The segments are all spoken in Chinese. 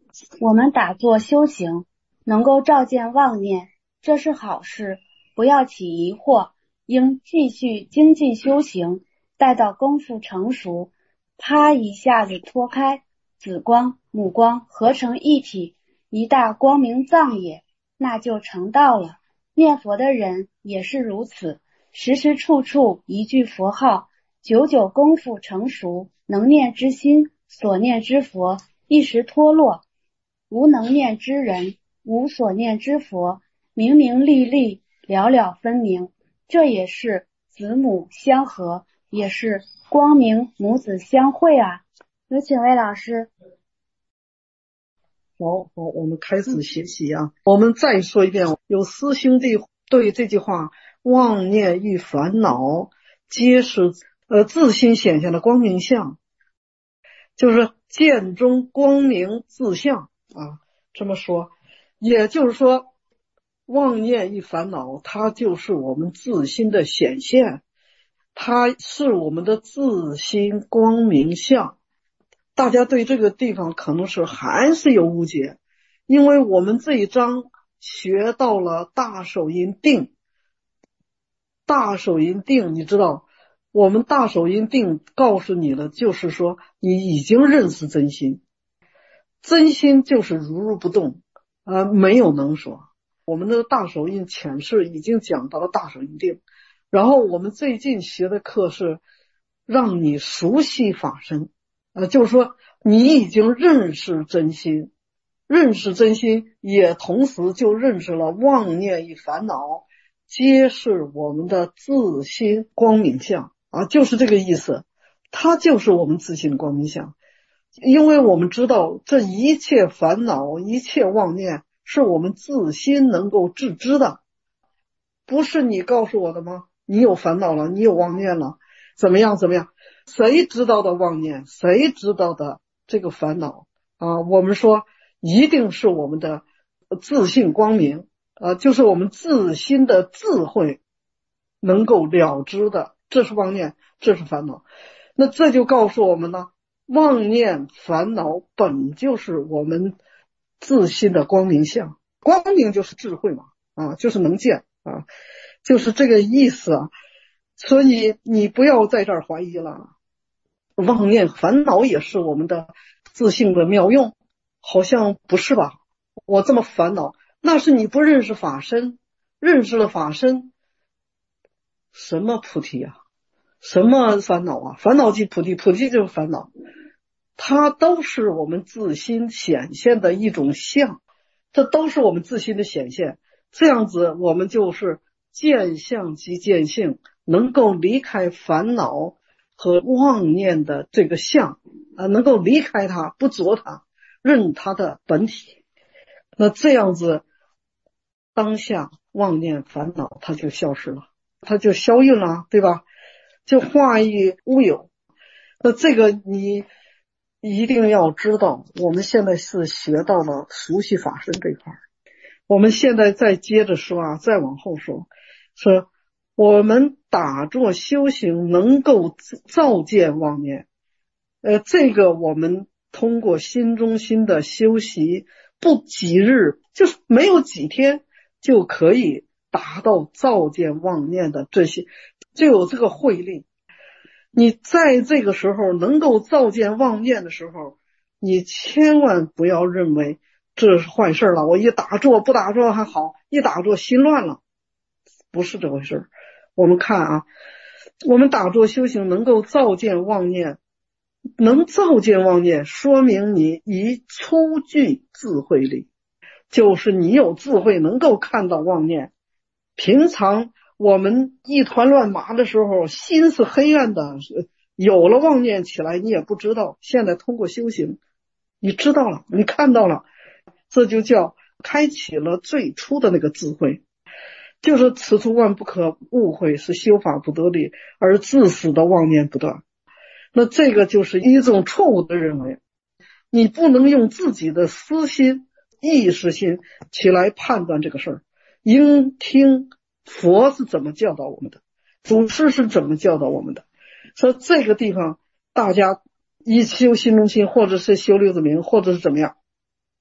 我们打坐修行，能够照见妄念，这是好事，不要起疑惑，应继续精进修行，待到功夫成熟，啪一下子脱开，紫光、母光合成一体，一大光明藏也，那就成道了。念佛的人也是如此，时时处处一句佛号，久久功夫成熟，能念之心，所念之佛，一时脱落。无能念之人，无所念之佛，明明历历，了了分明。这也是子母相合，也是光明母子相会啊。有请魏老师。 好，我们开始学习啊。我们再说一遍，有师兄弟对这句话，妄念与烦恼皆是自心显现的光明相，就是见中光明自相啊。这么说，也就是说，妄念与烦恼，它就是我们自心的显现，它是我们的自心光明相。大家对这个地方可能是还是有误解，因为我们这一章学到了大手印定。大手印定，你知道，我们大手印定告诉你了，就是说你已经认识真心，真心就是如不动，没有能说。我们的大手印浅释已经讲到了大手印定，然后我们最近学的课是让你熟悉法身，就是说你已经认识真心，认识真心也同时就认识了妄念与烦恼皆是我们的自心光明相啊，就是这个意思，它就是我们自心的光明相。因为我们知道这一切烦恼一切妄念是我们自心能够自知的，不是你告诉我的吗？你有烦恼了，你有妄念了，怎么样怎么样，谁知道的妄念，谁知道的这个烦恼啊？我们说一定是我们的自性光明，就是我们自心的智慧能够了知的，这是妄念，这是烦恼。那这就告诉我们呢，妄念烦恼本就是我们自心的光明相，光明就是智慧嘛，就是能见啊，就是这个意思啊。所以你不要在这儿怀疑了，妄念烦恼也是我们的自性的妙用，好像不是吧？我这么烦恼，那是你不认识法身，认识了法身，什么菩提啊？什么烦恼啊？烦恼即菩提，菩提就是烦恼，它都是我们自心显现的一种相，这都是我们自心的显现。这样子我们就是见相即见性，能够离开烦恼和妄念的这个相，能够离开它，不着它，认它的本体。那这样子，当下妄念烦恼它就消失了，它就消运了，对吧？就化于乌有。那这个你一定要知道，我们现在是学到了熟悉法身这一块。我们现在再接着说啊，再往后说我们打坐修行能够照见妄念，这个我们通过心中心的修习，不几日，就是没有几天就可以达到照见妄念的这些，就有这个慧力。你在这个时候能够照见妄念的时候，你千万不要认为这是坏事了，我一打坐不打坐还好，一打坐心乱了，不是这回事。我们看啊，我们打坐修行能够照见妄念，能照见妄念，说明你已初具智慧力，就是你有智慧能够看到妄念。平常我们一团乱麻的时候，心是黑暗的，有了妄念起来你也不知道，现在通过修行你知道了，你看到了，这就叫开启了最初的那个智慧，就是此处万不可误会，是修法不得力，而自私的妄念不断。那这个就是一种错误的认为，你不能用自己的私心意识心起来判断这个事儿，应听佛是怎么教导我们的，祖师是怎么教导我们的。所以这个地方大家一修心中心，或者是修六字明，或者是怎么样，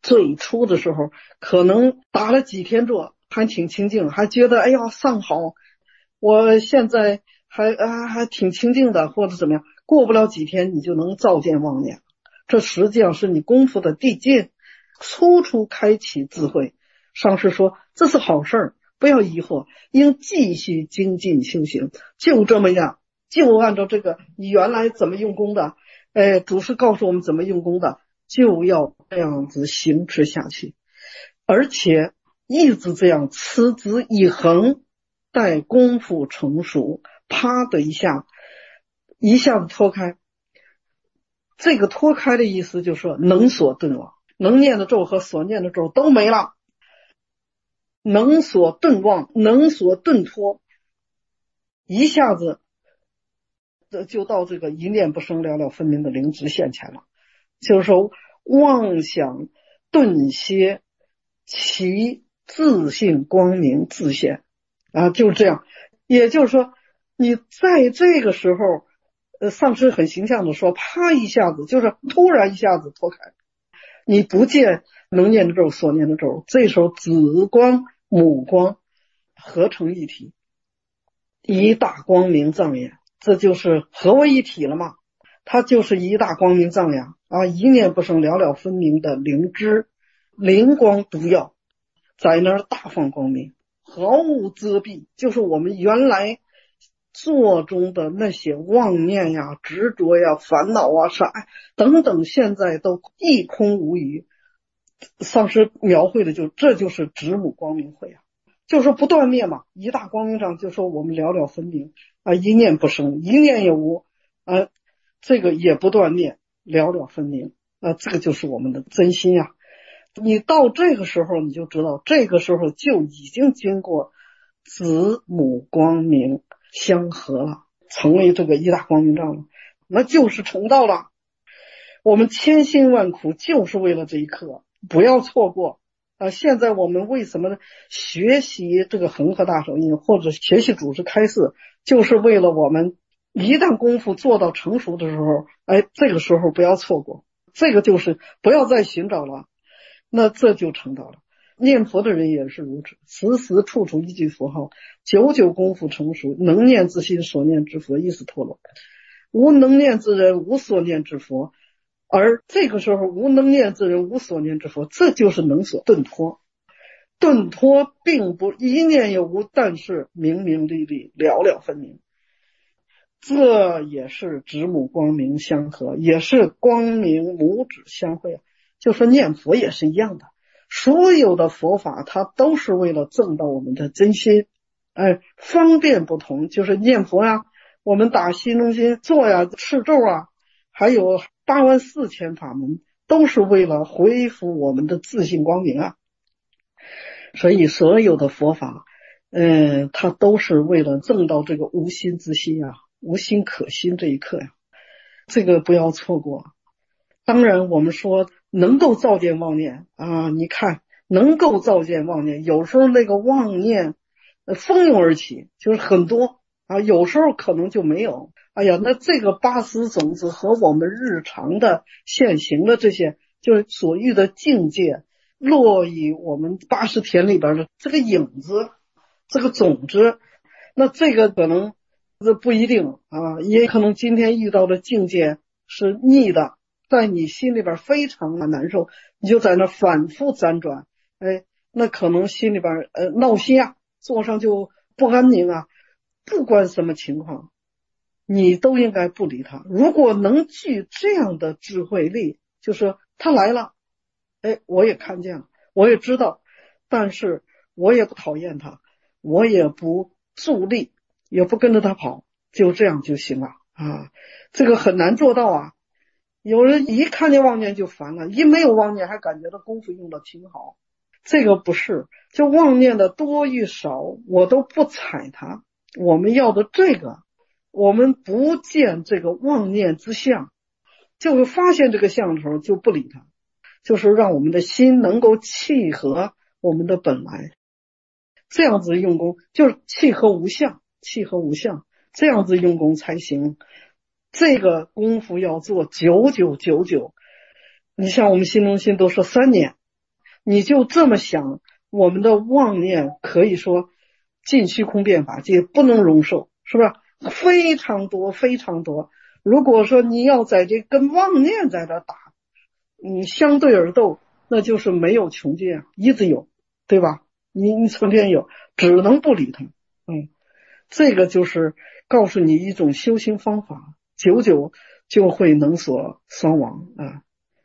最初的时候可能打了几天坐还挺清净，还觉得哎呀丧好，我现在还挺清净的，或者怎么样，过不了几天你就能照见妄念，这实际上是你功夫的递进，初初开启智慧。上师说这是好事儿，不要疑惑，应继续精进修行，就这么样，就按照这个你原来怎么用功的，祖师告诉我们怎么用功的，就要这样子行持下去，而且一直这样持之以恒，待功夫成熟，啪的一下子脱开。这个脱开的意思就是说能所顿忘，能念的咒和所念的咒都没了，能所顿忘，能所顿脱，一下子就到这个一念不生了了分明的灵知现前了。就是说妄想顿歇，其自信光明自现啊，就这样。也就是说你在这个时候上师很形象的说，啪一下子就是突然一下子脱开，你不见能念的咒所念的咒，这时候子光母光合成一体，一大光明藏眼，这就是合为一体了嘛，它就是一大光明藏眼啊，一念不生了了分明的灵知，灵光毒药在那儿大放光明，毫无遮蔽，就是我们原来做中的那些妄念呀、执着呀、烦恼啊、啥等等，现在都一空无余。上师描绘的这就是子母光明会啊，就是不断灭嘛，一大光明上就说我们了了分明啊，一念不生，一念也无啊，这个也不断灭，了了分明啊，这个就是我们的真心呀。你到这个时候你就知道，这个时候就已经经过子母光明相合了，成为这个一大光明障了，那就是成道了。我们千辛万苦就是为了这一刻，不要错过现在我们为什么学习这个恒河大手印，或者学习祖师开示，就是为了我们一旦功夫做到成熟的时候，这个时候不要错过，这个就是不要再寻找了，那这就成道了。念佛的人也是如此，时时处处一句佛号，久久功夫成熟，能念之心，所念之佛亦是陀罗。无能念之人，无所念之佛。而这个时候无能念之人，无所念之佛，这就是能所顿脱。顿脱并不一念也无，但是明明历历，了了分明。这也是子母光明相合，也是光明母子相会。就说念佛也是一样的，所有的佛法它都是为了证到我们的真心。方便不同，就是念佛呀，我们打心中心做呀，持咒啊，还有84000法门，都是为了恢复我们的自信光明啊。所以所有的佛法它都是为了证到这个无心之心啊，无心可心这一刻呀，这个不要错过。当然我们说能够照见妄念啊，你看能够照见妄念，有时候那个妄念蜂拥而起，就是很多啊，有时候可能就没有。哎呀，那这个80种子和我们日常的现行的这些就是所遇的境界，落于我们80田里边的这个影子，这个种子，那这个可能这不一定啊，也可能今天遇到的境界是逆的，在你心里边非常的难受，你就在那反复辗转，那可能心里边闹心啊，坐上就不安宁啊。不管什么情况，你都应该不理他。如果能具这样的智慧力，就是他来了，我也看见了，我也知道，但是我也不讨厌他，我也不助力，也不跟着他跑，就这样就行了啊。这个很难做到啊。有人一看见妄念就烦了，一没有妄念还感觉到功夫用的挺好，这个不是，就妄念的多与少我都不睬它。我们要的这个，我们不见这个妄念之相，就会发现这个相的时候就不理它，就是让我们的心能够契合我们的本来，这样子用功就是契合无相，契合无相，这样子用功才行。这个功夫要做久久久久，你像我们心中心都说3年你就这么想，我们的妄念可以说尽虚空遍法界不能容受，是吧？非常多非常多。如果说你要在这跟妄念在这打，相对而斗，那就是没有穷尽，一直有，对吧？你成天有，只能不理它。这个就是告诉你一种修行方法，久久就会能所双亡啊。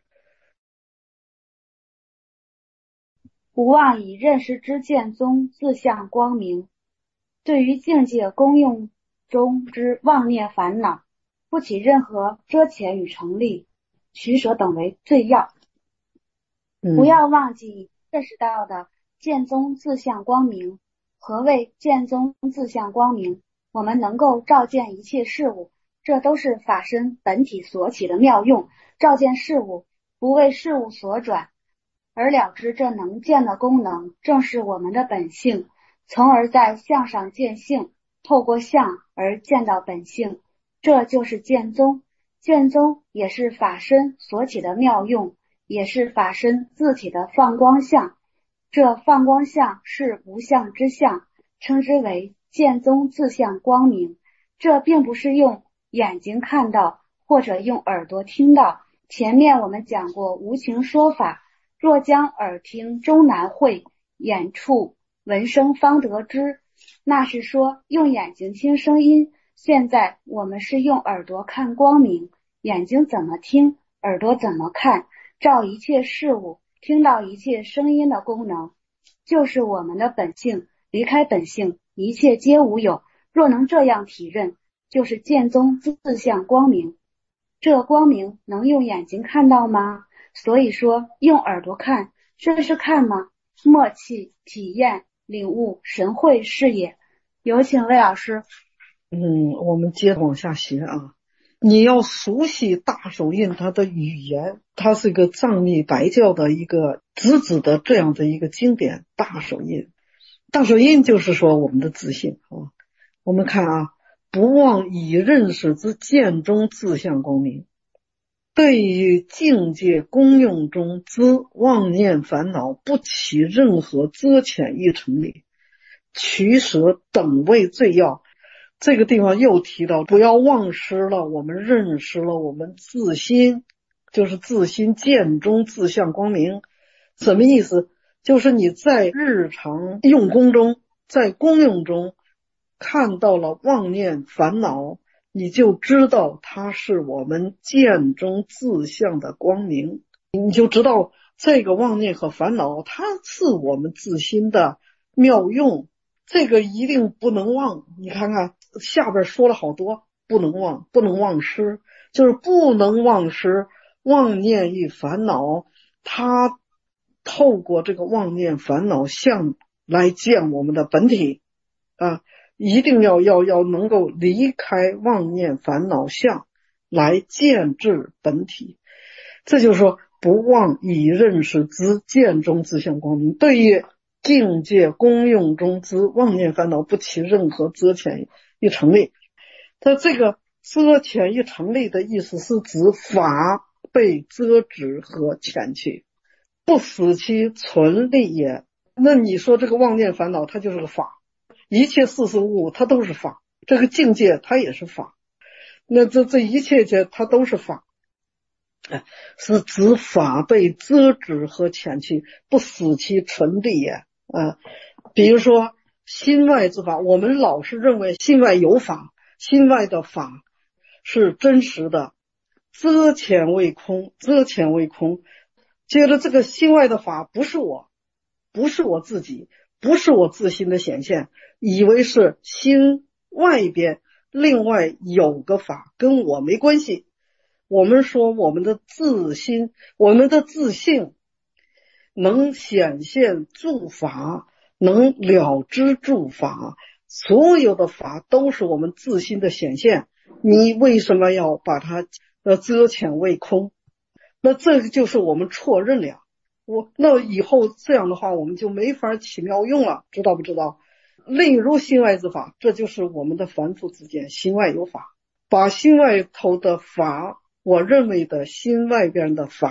不忘以认识之见宗自相光明。对于境界功用中之妄念烦恼，不起任何遮遣与成立，取舍等为最要。不要忘记认识到的见宗自相光明。何谓见宗自相光明？我们能够照见一切事物，这都是法身本体所起的妙用。照见事物，不为事物所转，而了知这能见的功能正是我们的本性，从而在相上见性，透过相而见到本性，这就是见宗。见宗也是法身所起的妙用，也是法身自体的放光相。这放光相是无相之相，称之为见宗自相光明。这并不是用眼睛看到或者用耳朵听到，前面我们讲过无情说法，若将耳听终难会，眼触闻声方得知，那是说用眼睛听声音。现在我们是用耳朵看光明，眼睛怎么听，耳朵怎么看，照一切事物，听到一切声音的功能，就是我们的本性。离开本性，一切皆无有。若能这样体认，就是见宗自相光明。这光明能用眼睛看到吗？所以说用耳朵看，这是看吗？默契、体验、领悟、神会是也。有请魏老师。 我们接着往下学啊。你要熟悉大手印它的语言，它是一个藏密白教的一个直指的这样的一个经典。大手印，大手印就是说我们的自信啊。我们看啊，不忘以认识之见中自相光明。对于境界功用中之妄念烦恼，不起任何遮遣亦成立，取舍等为最要。这个地方又提到不要忘失了我们认识了我们自心，就是自心见中自相光明。什么意思？就是你在日常用功中，在功用中看到了妄念烦恼，你就知道它是我们见中自相的光明，你就知道这个妄念和烦恼它是我们自心的妙用，这个一定不能忘。你看看下边说了好多，不能忘，不能忘失，就是不能忘失妄念与烦恼，它透过这个妄念烦恼相来见我们的本体啊，一定要能够离开妄念烦恼相来见至本体。这就是说不忘以认识之见中自相光明。对于境界功用中之妄念烦恼，不起任何遮遣亦成立。它这个遮遣亦成立的意思是指法被遮止和遣去，不使其存立也。那你说这个妄念烦恼它就是个法，一切事事物它都是法，这个境界它也是法，那这一切它都是法，是指法被遮止和遣去，不使其存立也。比如说心外之法，我们老是认为心外有法，心外的法是真实的，遮遣为空，遮遣为空。接着这个心外的法不是我，不是我自己，不是我自心的显现，以为是心外边另外有个法，跟我没关系。我们说我们的自心，我们的自性能显现诸法，能了知诸法，所有的法都是我们自心的显现，你为什么要把它遮遣为空？那这个就是我们错认了。那以后这样的话我们就没法起妙用了，知道不知道？例如心外之法，这就是我们的凡夫之见，心外有法，把心外头的法，我认为的心外边的法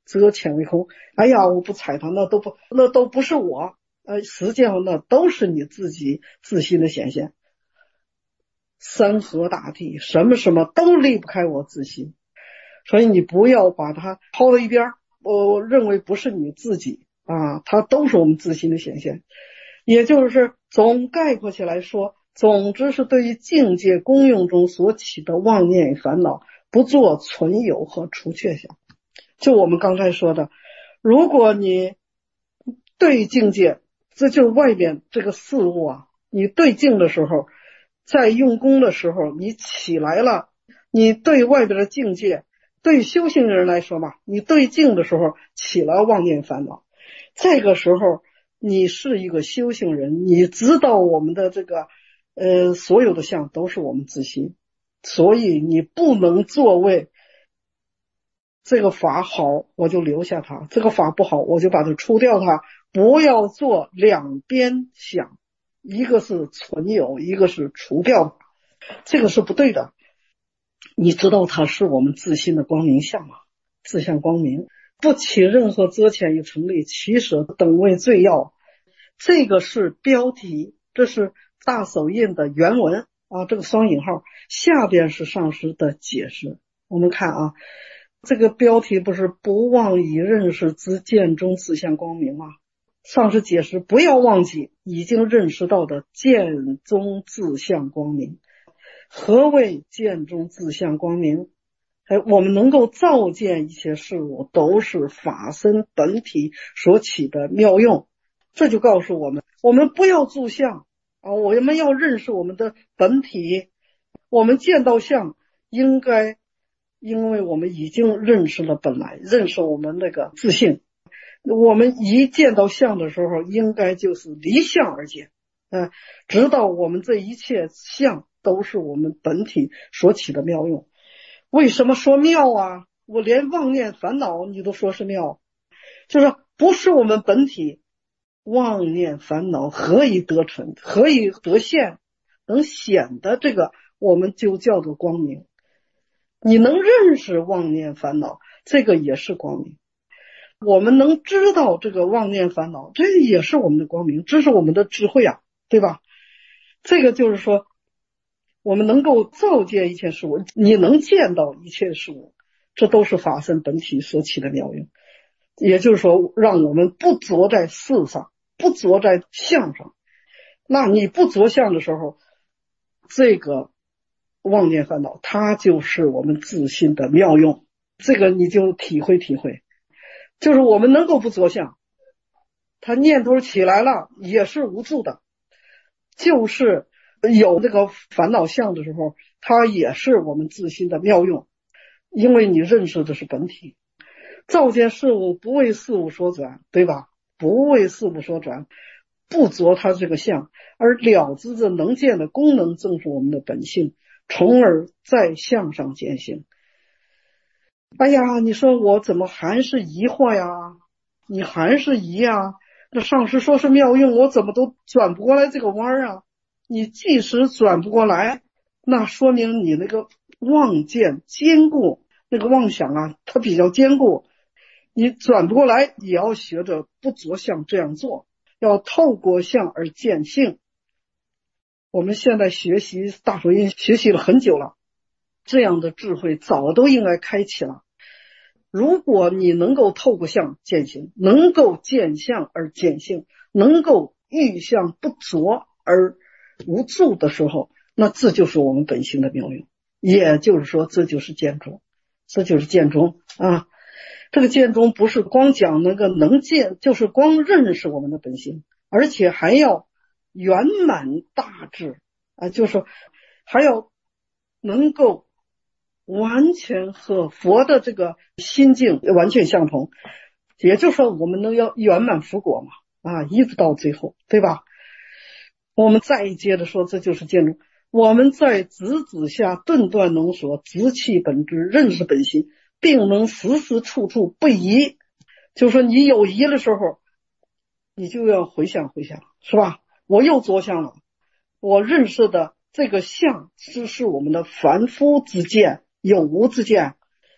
则浅为空。哎呀，我不睬他，那都不是我，实际上那都是你自己自心的显现。山河大地，什么什么都离不开我自心，所以你不要把它抛到一边，我认为不是你自己啊，它都是我们自心的显现。也就是总概括起来说，总之是对于境界功用中所起的妄念与烦恼，不做存有和除却想。就我们刚才说的，如果你对境界，这就是外面这个事物啊，你对境的时候，在用功的时候，你起来了，你对外边的境界，对修行人来说嘛，你对境的时候起了妄念烦恼，这个时候你是一个修行人，你知道我们的这个所有的相都是我们自心，所以你不能作为这个法好我就留下它，这个法不好我就把它除掉它，不要做两边想，一个是存有，一个是除掉，这个是不对的。你知道它是我们自心的光明相吗？自相光明，不起任何遮遣与成立，其舍等为最要。这个是标题，这是大手印的原文啊，这个双引号，下边是上师的解释。我们看啊，这个标题不是不忘以认识之见中自相光明吗？上师解释，不要忘记已经认识到的见中自相光明。何谓见中自相光明？我们能够照见一切事物都是法身本体所起的妙用，这就告诉我们，我们不要住相啊，我们要认识我们的本体。我们见到相，应该因为我们已经认识了本来，认识我们那个自性，我们一见到相的时候，应该就是离相而见，直到我们这一切相都是我们本体所起的妙用。为什么说妙啊？我连妄念烦恼你都说是妙，就是不是我们本体，妄念烦恼何以得存，何以得现，能显得这个我们就叫做光明。你能认识妄念烦恼，这个也是光明。我们能知道这个妄念烦恼，这也是我们的光明，这是我们的智慧啊，对吧？这个就是说我们能够照见一切事物，你能见到一切事物，这都是法身本体所起的妙用。也就是说，让我们不着在事上，不着在相上。那你不着相的时候，这个妄念烦恼它就是我们自心的妙用，这个你就体会体会。就是我们能够不着相，它念头起来了也是无助的，就是有这个烦恼相的时候，它也是我们自心的妙用，因为你认识的是本体。照见事物不为事物所转，对吧？不为事物所转，不着它这个相，而了知这能见的功能正是我们的本性，从而在相上见性。哎呀，你说我怎么还是疑惑呀？你还是疑呀？那上师说是妙用，我怎么都转不过来这个弯啊？你即使转不过来，那说明你那个妄见坚固，那个妄想啊，它比较坚固。你转不过来，也要学着不着相这样做，要透过相而见性。我们现在学习大手印学习了很久了，这样的智慧早都应该开启了。如果你能够透过相见性，能够见相而见性，能够遇相不着而无助的时候，那这就是我们本性的妙用。也就是说，这就是见中，这就是见中啊。这个见中不是光讲那个能见，就是光认识我们的本性，而且还要圆满大智啊，就是说还要能够完全和佛的这个心境完全相同，也就是说我们能要圆满佛果嘛，啊，一直到最后，对吧？我们再接着说，这就是见中。我们在直指下顿断浓缩，直气本质，认识本心，并能时时处处不疑。就是说你有疑的时候，你就要回想回想，是吧？我又着相了，我认识的这个相是我们的凡夫之见，有无之见，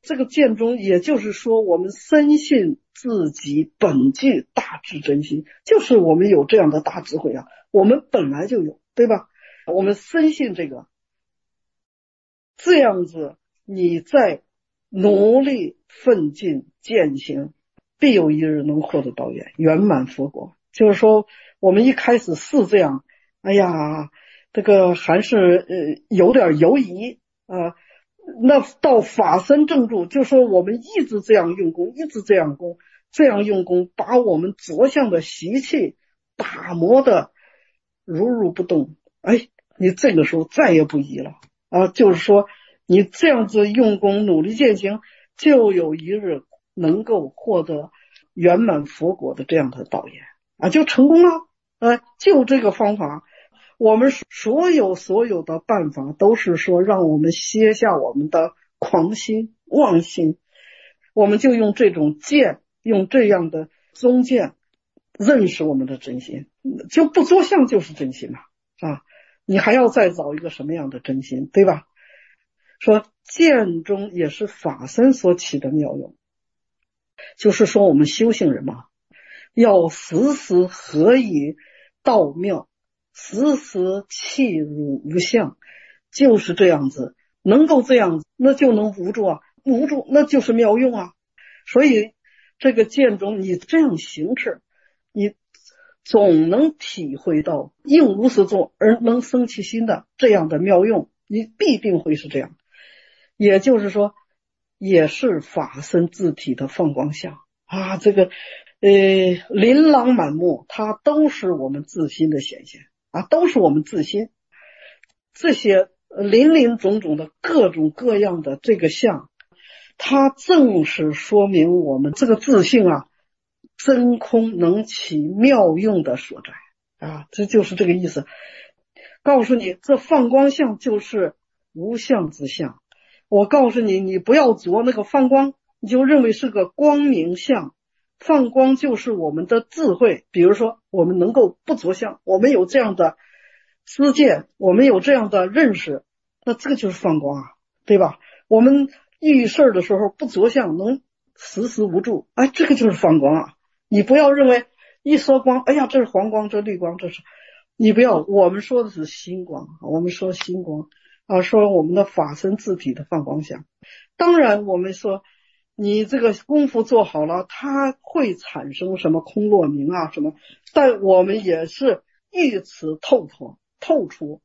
这个见中，也就是说我们深信自己本具大智真心，就是我们有这样的大智慧啊，我们本来就有，对吧？我们深信这个，这样子你在努力奋进践行，必有一日能获得道源，圆满佛果。就是说我们一开始是这样，哎呀，这个还是有点犹疑啊。那到法身正住，就说我们一直这样用功，一直这样用功，把我们着相的习气打磨的如如不动。哎，你这个时候再也不疑了啊！就是说你这样子用功努力践行，就有一日能够获得圆满佛果的这样的道源啊，就成功了。就这个方法，我们所有的办法都是说让我们歇下我们的狂心妄心，我们就用这种见，用这样的中见认识我们的真心，就不着相就是真心嘛啊！你还要再找一个什么样的真心，对吧？说见中也是法身所起的妙用，就是说我们修行人嘛，要时时合以道妙，时时契入无相，就是这样子，能够这样子，那就能无住啊，无住那就是妙用啊。所以这个见中你这样行持，你总能体会到应如是做而能生其心的这样的妙用，你必定会是这样。也就是说也是法身自体的放光相啊，这个琳琅满目，它都是我们自心的显现啊，都是我们自心。这些林林总总的各种各样的这个相，它正是说明我们这个自性啊，真空能起妙用的所在啊，这就是这个意思。告诉你，这放光相就是无相之相。我告诉你，你不要着那个放光，你就认为是个光明相。放光就是我们的智慧，比如说我们能够不着相，我们有这样的知见，我们有这样的认识，那这个就是放光啊，对吧？我们遇事的时候不着相，能时时无住，哎，这个就是放光啊。你不要认为一说光，哎呀，这是黄光，这绿光，这是，你不要，我们说的是心光，我们说心光啊，说我们的法身自体的放光相。当然我们说你这个功夫做好了，它会产生什么空落明啊什么，但我们也是遇此透出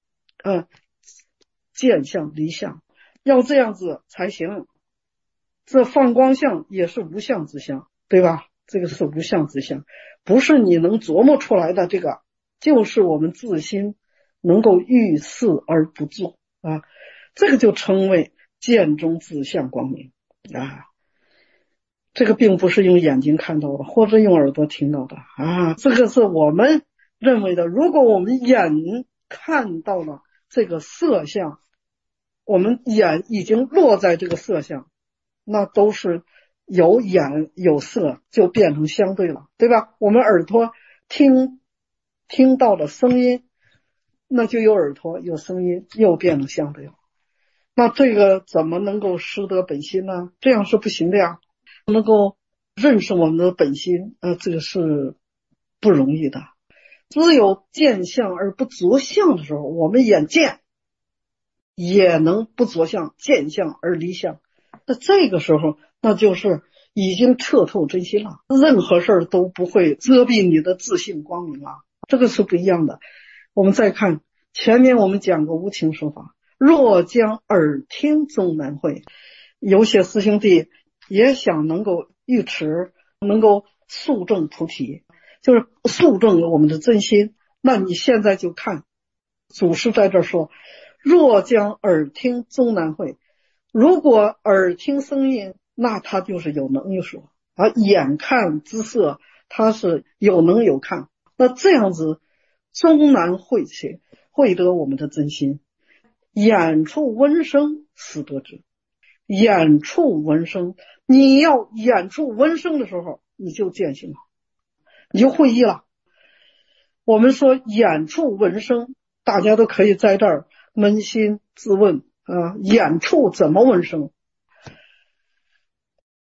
见相离相，要这样子才行。这放光相也是无相之相，对吧？这个是无相之相，不是你能琢磨出来的，这个就是我们自心能够遇事而不住啊，这个就称为见中自相光明啊。这个并不是用眼睛看到的，或者用耳朵听到的啊，这个是我们认为的。如果我们眼看到了这个色相，我们眼已经落在这个色相，那都是有眼有色就变成相对了，对吧？我们耳朵听到了声音，那就有耳朵有声音又变成相对了，那这个怎么能够失得本心呢？这样是不行的呀。能够认识我们的本心，这个是不容易的。只有见相而不着相的时候，我们眼见也能不着相，见相而离相。那这个时候，那就是已经彻透真心了，任何事儿都不会遮蔽你的自信光明了。这个是不一样的。我们再看前面我们讲过无情说法，若将耳听终难会。有些师兄弟也想能够预持，能够速证菩提，就是速证我们的真心。那你现在就看祖师在这说，若将耳听终难会。如果耳听声音，那他就是有能有所，而眼看之色，他是有能有看。那这样子终难会去，会得我们的真心。眼处闻声识得之，眼处闻声，你要眼处闻声的时候，你就见性了，你就会意了。我们说眼处闻声，大家都可以在这儿扪心自问啊，眼处怎么闻声？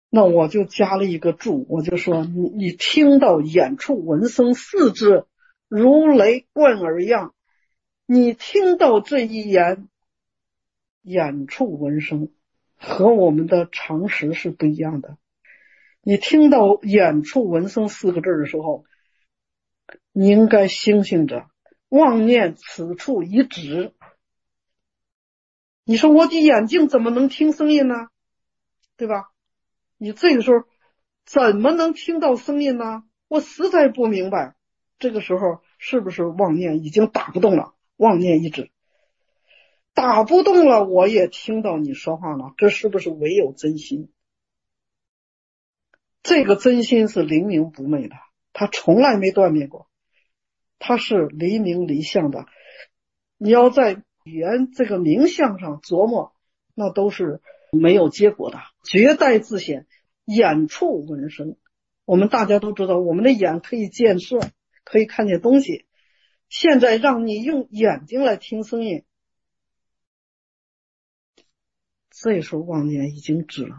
那我就加了一个注，我就说你听到眼触闻声四之如雷贯耳样，你听到这一言眼触闻声和我们的常识是不一样的。你听到眼触闻声四个字的时候，你应该醒醒着，妄念此处已止。你说我的眼睛怎么能听声音呢？对吧？你这个时候怎么能听到声音呢？我实在不明白。这个时候是不是妄念已经打不动了？妄念一止，打不动了，我也听到你说话了，这是不是唯有真心？这个真心是灵明不昧的，它从来没断灭过，它是离明离相的。你要在语言这个名相上琢磨，那都是没有结果的，绝代自显，眼触闻声。我们大家都知道，我们的眼可以见色，可以看见东西，现在让你用眼睛来听声音，这时候妄念已经止了。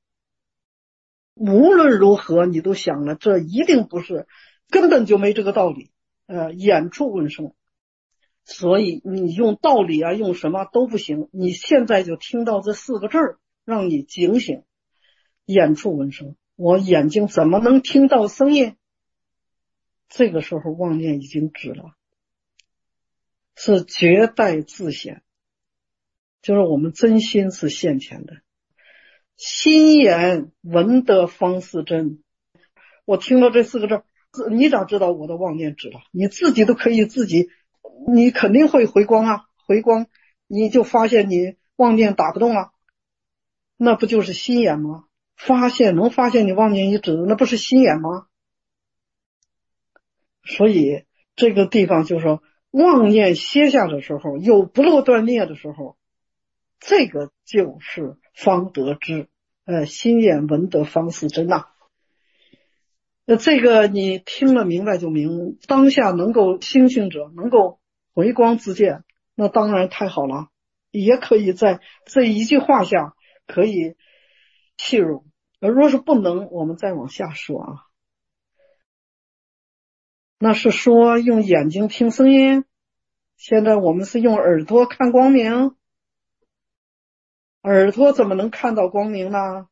无论如何你都想了，这一定不是，根本就没这个道理。眼触闻声，所以你用道理啊，用什么都不行。你现在就听到这四个字儿，让你警醒。眼触闻声，我眼睛怎么能听到声音？这个时候妄念已经止了，是绝代自显，就是我们真心是现前的。心眼闻得方是真。我听到这四个字，你咋知道我的妄念止了？你自己都可以自己，你肯定会回光啊，回光你就发现你妄念打不动了，那不就是心眼吗？能发现你妄念一止，那不是心眼吗？所以这个地方就是说，妄念歇下的时候，有不落断灭的时候，这个就是方得知，心眼闻得方是真呐。那这个你听了明白就明，当下能够清醒者，能够回光自见，那当然太好了，也可以在这一句话下可以契入。而若是不能，我们再往下说啊。那是说用眼睛听声音，现在我们是用耳朵看光明，耳朵怎么能看到光明呢？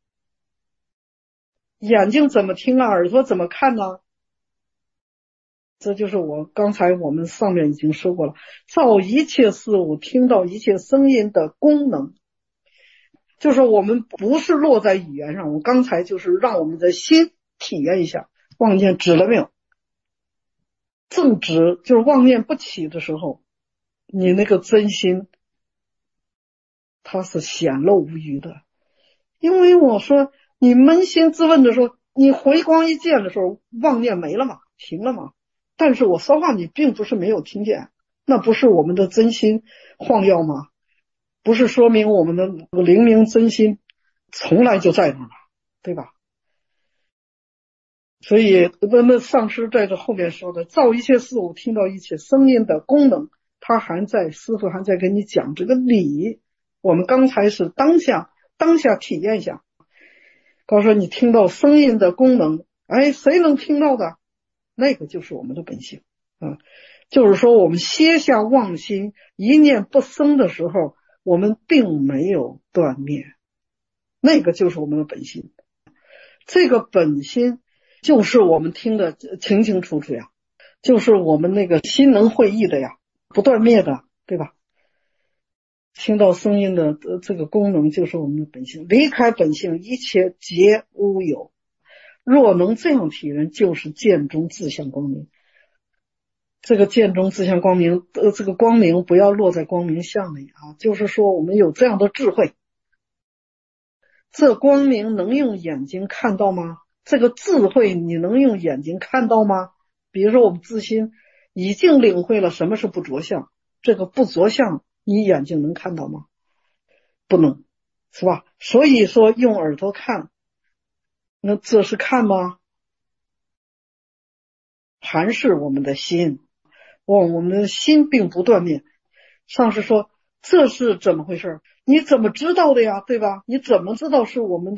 眼睛怎么听啊？耳朵怎么看呢？这就是我刚才我们上面已经说过了，造一切事物听到一切声音的功能，就是我们不是落在语言上，我刚才就是让我们的心体验一下，妄念止了没有？正止就是妄念不起的时候，你那个真心它是显露无余的。因为我说你扪心自问的时候，你回光一见的时候，妄念没了嘛，停了嘛。但是我说话你并不是没有听见，那不是我们的真心晃耀吗？不是说明我们的灵明真心从来就在那儿了，对吧？所以那上师在这后面说的，造一切事物听到一切声音的功能，他师父还在跟你讲这个理。我们刚才是当下体验一下，告诉你听到声音的功能，谁能听到的？那个就是我们的本性啊。就是说我们歇下妄心，一念不生的时候，我们并没有断灭，那个就是我们的本心。这个本心就是我们听得清清楚楚呀，就是我们那个心能会意的呀，不断灭的，对吧？听到声音的这个功能就是我们的本性，离开本性，一切皆乌有。若能这样体认，就是见中自相光明。这个见中自相光明，这个光明不要落在光明相里啊，就是说我们有这样的智慧。这光明能用眼睛看到吗？这个智慧你能用眼睛看到吗？比如说我们自心已经领会了什么是不着相，这个不着相你眼睛能看到吗？不能，是吧？所以说用耳朵看，那这是看吗？还是我们的心，我们的心并不断灭。上师说这是怎么回事？你怎么知道的呀？对吧？你怎么知道是我们的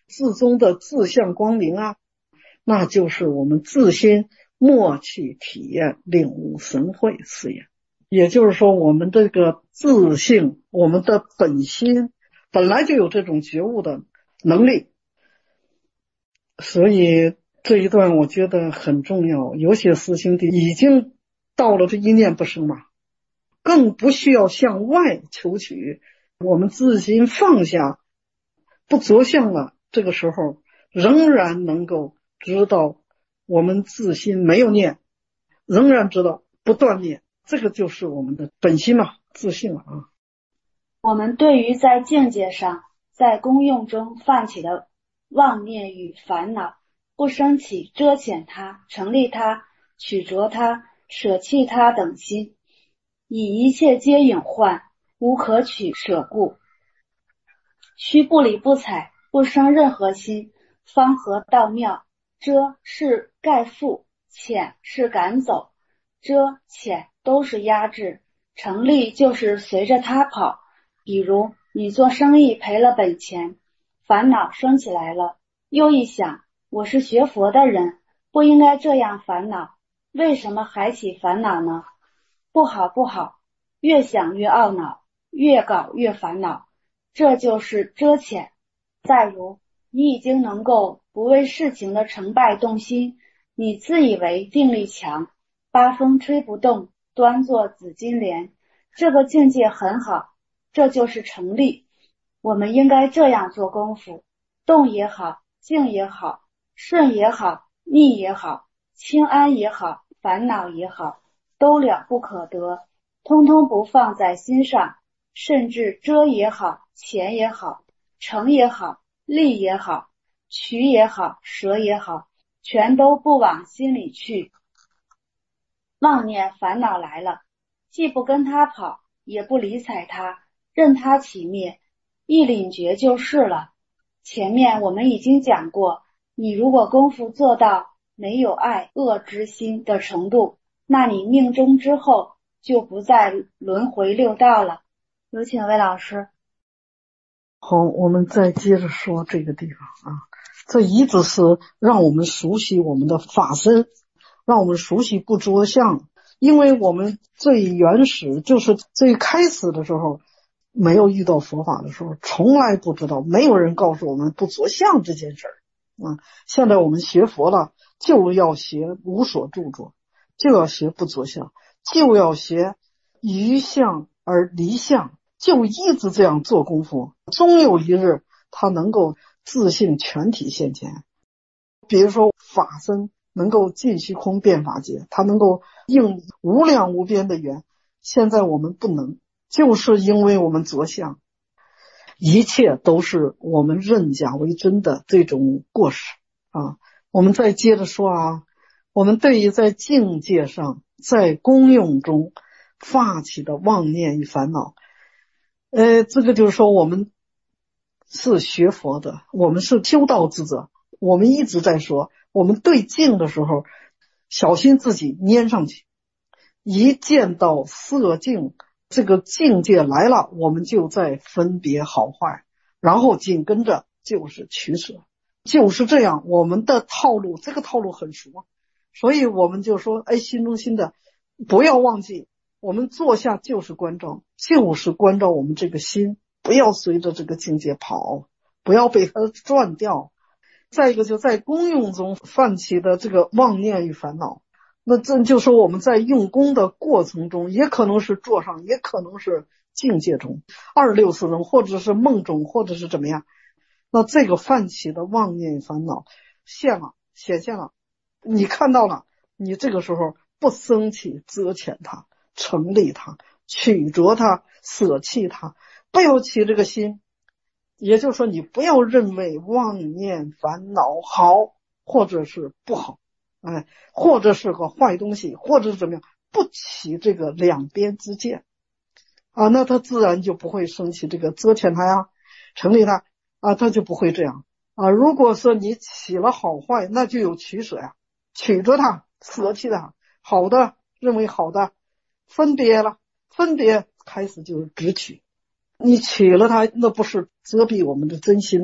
自宗的自相光明啊，那就是我们自心默去体验领悟神慧是也。也就是说，我们这个自性，我们的本心本来就有这种觉悟的能力，所以这一段我觉得很重要。有些师兄弟已经到了这一念不生嘛，更不需要向外求取，我们自心放下不着相了，这个时候仍然能够知道我们自心没有念，仍然知道不断念，这个就是我们的本心嘛，自信了啊。 我们对于在境界上，在功用中泛起的妄念与烦恼，不生起遮遣它、成立它、取着它、舍弃它等心，以一切皆隐患，无可取舍故，须不理不睬，不生任何心，方合道妙。遮是盖覆，遣是赶走，遮遣都是压制，成立就是随着它跑。比如你做生意赔了本钱，烦恼升起来了，又一想，我是学佛的人，不应该这样烦恼，为什么还起烦恼呢？不好不好，越想越懊恼，越搞越烦恼，这就是遮遣。再如你已经能够不为事情的成败动心，你自以为定力强，八风吹不动，端坐紫金莲，这个境界很好，这就是成立。我们应该这样做功夫，动也好，静也好，顺也好，逆也好，清安也好，烦恼也好，都了不可得，通通不放在心上，甚至遮也好，遣也好，成也好，立也好，取也好，舍也好，全都不往心里去。妄念烦恼来了，既不跟他跑，也不理睬他，任他起灭，一领觉就是了。前面我们已经讲过，你如果功夫做到没有爱恶之心的程度，那你命中之后就不再轮回六道了。有请魏老师。 好，我们再接着说这个地方啊，这一直是让我们熟悉我们的法身，让我们熟悉不着相，因为我们最原始就是最开始的时候，没有遇到佛法的时候，从来不知道，没有人告诉我们不着相这件事儿啊。现在我们学佛了，就要学无所著作，就要学不着相，就要学于相而离相，就一直这样做功夫，终有一日他能够自性全体现前。比如说法身能够尽虚空遍法界，它能够应无量无边的缘，现在我们不能，就是因为我们着相，一切都是我们认假为真的这种过失啊。我们再接着说啊，我们对于在境界上，在功用中发起的妄念与烦恼，这个就是说我们是学佛的，我们是修道之者，我们一直在说，我们对境的时候小心自己粘上去，一见到色境这个境界来了，我们就在分别好坏，然后紧跟着就是取舍，就是这样。我们的套路，这个套路很熟，所以我们就说，心中心的不要忘记，我们坐下就是关照，就是关照我们这个心，不要随着这个境界跑，不要被它转掉。再一个就在功用中泛起的这个妄念与烦恼，那这就说我们在用功的过程中，也可能是坐上，也可能是境界中，264中，或者是梦中，或者是怎么样，那这个泛起的妄念与烦恼显现了，你看到了，你这个时候不生气遮遣它，成立它，取着它，舍弃它，不要起这个心。也就是说，你不要认为妄念烦恼好或者是不好，或者是个坏东西，或者是怎么样，不起这个两边之见啊，那它自然就不会升起这个遮遣它呀，成立它啊，它就不会这样啊。如果说你起了好坏，那就有取舍呀，取着它，舍弃它，好的认为好的，分别了，分别开始就是直取。你取了它，那不是遮蔽我们的真心呐，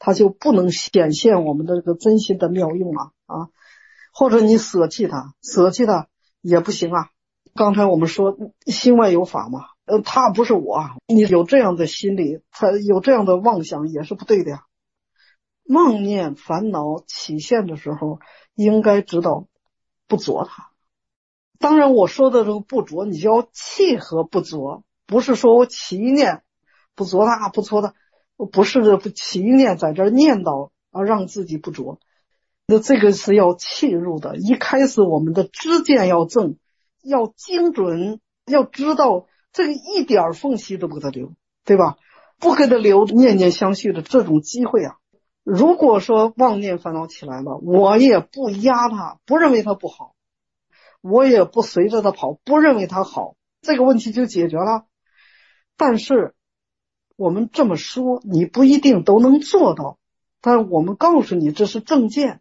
它就不能显现我们的这个真心的妙用啊。或者你舍弃它也不行啊。刚才我们说心外有法嘛，他不是我，你有这样的心理，他有这样的妄想也是不对的呀。妄念烦恼起现的时候，应该知道不着它。当然我说的这个不着，你就要契合不着，不是说我起一念不着它不着它，不是这起一念在这念叨而让自己不着。那这个是要契入的，一开始我们的知见要正，要精准，要知道这个一点缝隙都不给他留，对吧？不给他留念念相续的这种机会啊。如果说妄念烦恼起来了，我也不压他，不认为他不好，我也不随着他跑，不认为他好，这个问题就解决了。但是我们这么说，你不一定都能做到，但是我们告诉你这是正见。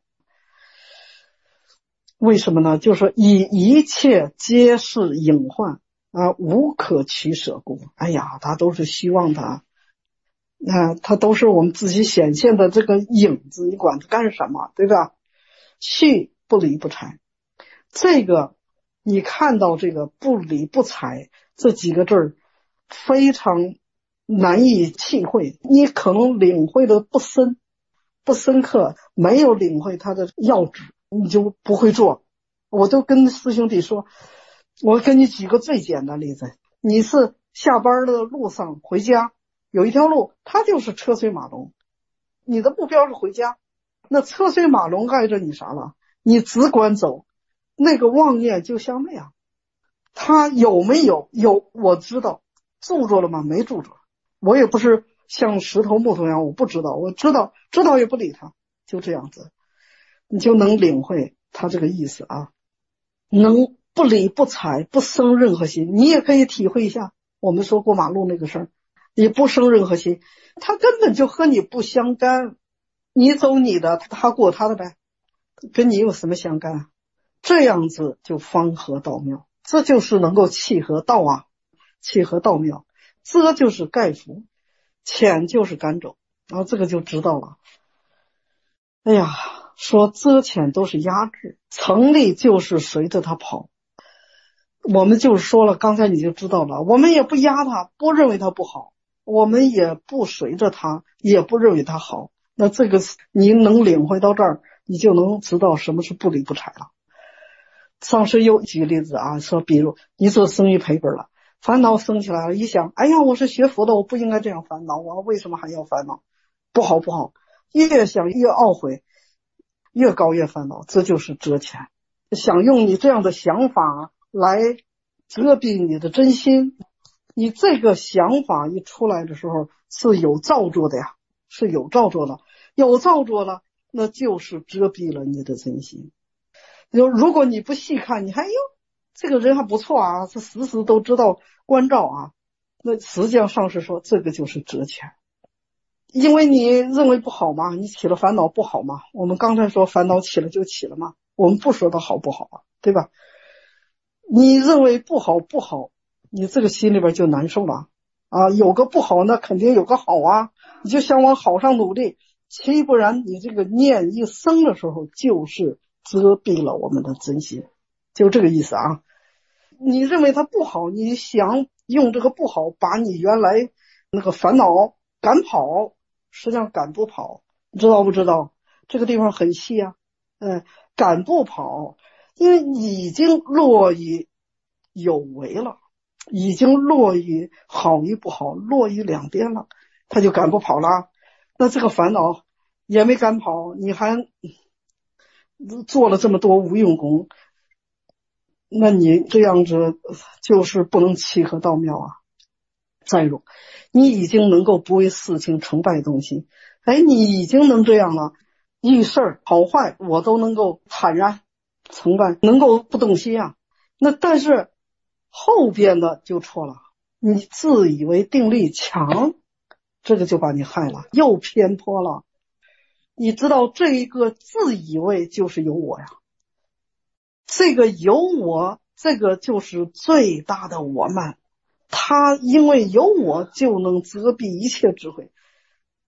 为什么呢？就是说以一切皆是隐患啊，无可取舍故。哎呀，它都是虚妄的它都是我们自己显现的这个影子，你管它干什么，对吧？去不离不睬，这个你看到这个不理不睬这几个字儿非常难以体会，你可能领会的不深刻，没有领会它的要旨，你就不会做。我都跟师兄弟说，我给你举个最简单的例子，你是下班的路上回家，有一条路它就是车水马龙，你的目标是回家，那车水马龙碍着你啥了？你只管走，那个妄念就像那样，他有没有？有，我知道，住着了吗？没住着，我也不是像石头木头一样，我不知道，我知道也不理他，就这样子，你就能领会他这个意思啊，能不理不睬，不生任何心。你也可以体会一下，我们说过马路那个事儿，你不生任何心，他根本就和你不相干，你走你的，他过他的呗，跟你有什么相干？这样子就方合道妙，这就是能够契合道啊，契合道妙。遮就是盖覆，潜就是赶走，然后这个就知道了。哎呀，说遮潜都是压制，成立就是随着他跑。我们就是说了，刚才你就知道了，我们也不压他，不认为他不好，我们也不随着他，也不认为他好。那这个你能领会到这儿，你就能知道什么是不理不睬了。上次又举例子啊，说比如你做生意赔本了，烦恼生起来了，一想，哎呀，我是学佛的，我不应该这样烦恼，我为什么还要烦恼？不好，越想越懊悔，越高越烦恼，这就是遮潜。想用你这样的想法来遮蔽你的真心，你这个想法一出来的时候是有造作的呀，是有造作的，有造作了，那就是遮蔽了你的真心。如果你不细看，你看哟，这个人还不错啊，是时时都知道关照啊，那实际上是说这个就是遮潜。因为你认为不好嘛，你起了烦恼不好嘛，我们刚才说烦恼起了就起了嘛，我们不说它好不好啊，对吧？你认为不好，你这个心里边就难受了啊，有个不好那肯定有个好啊，你就想往好上努力，其不然你这个念一生的时候就是遮蔽了我们的真心，就这个意思啊。你认为它不好，你想用这个不好把你原来那个烦恼赶跑，实际上赶不跑，你知道不知道？这个地方很细啊，赶不跑，因为已经落于有为了，已经落于好与不好，落于两边了，他就赶不跑了。那这个烦恼也没赶跑，你还做了这么多无用功，那你这样子就是不能契合道妙啊。再入，你已经能够不为事情成败动心，你已经能这样了，遇事儿好坏我都能够坦然成败，能够不动心啊。那但是后边的就错了，你自以为定力强，这个就把你害了，又偏颇了。你知道这一个自以为就是有我呀，这个有我，这个就是最大的我慢，他因为有我就能遮蔽一切智慧，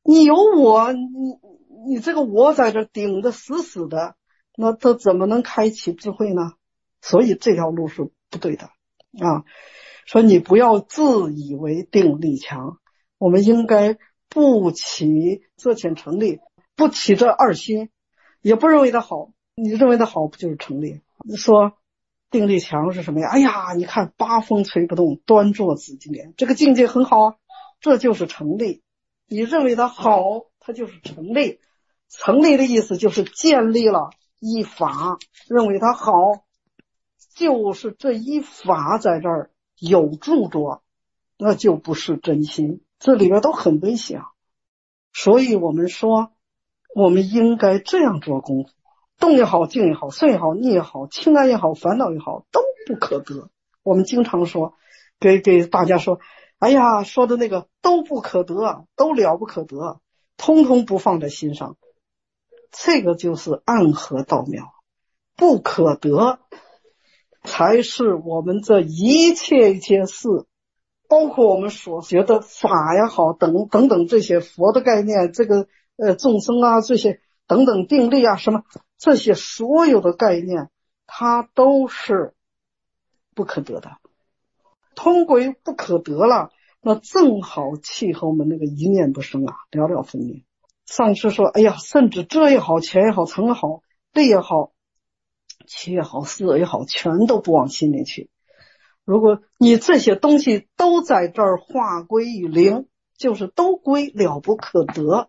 你有我，你这个我在这顶得死死的，那他怎么能开启智慧呢？所以这条路是不对的啊。说你不要自以为定力强，我们应该不起择浅成力，不起这二心，也不认为它好。你认为它好，不就是成立？说定力强是什么呀？哎呀，你看八风吹不动，端坐紫金莲，这个境界很好啊，这就是成立。你认为它好，它就是成立。成立的意思就是建立了一法，认为它好，就是这一法在这儿有住着，那就不是真心，这里边都很危险。所以我们说，我们应该这样做功夫，动也好，静也好，顺也好，逆也好，轻安也好，烦恼也好，都不可得。我们经常说，给大家说，哎呀，说的那个都不可得，都了不可得，通通不放在心上，这个就是暗合道妙。不可得才是我们这一切事，包括我们所学的法也好，等等这些佛的概念，这个众生啊，这些等等定力啊，什么这些所有的概念，它都是不可得的。通归不可得了，那正好契合我们那个一念不生啊，了了分明。上师说，哎呀，甚至这也好，钱也好，成也好，利也好，妻也好，色也好，全都不往心里去。如果你这些东西都在这儿化归于零，就是都归了不可得，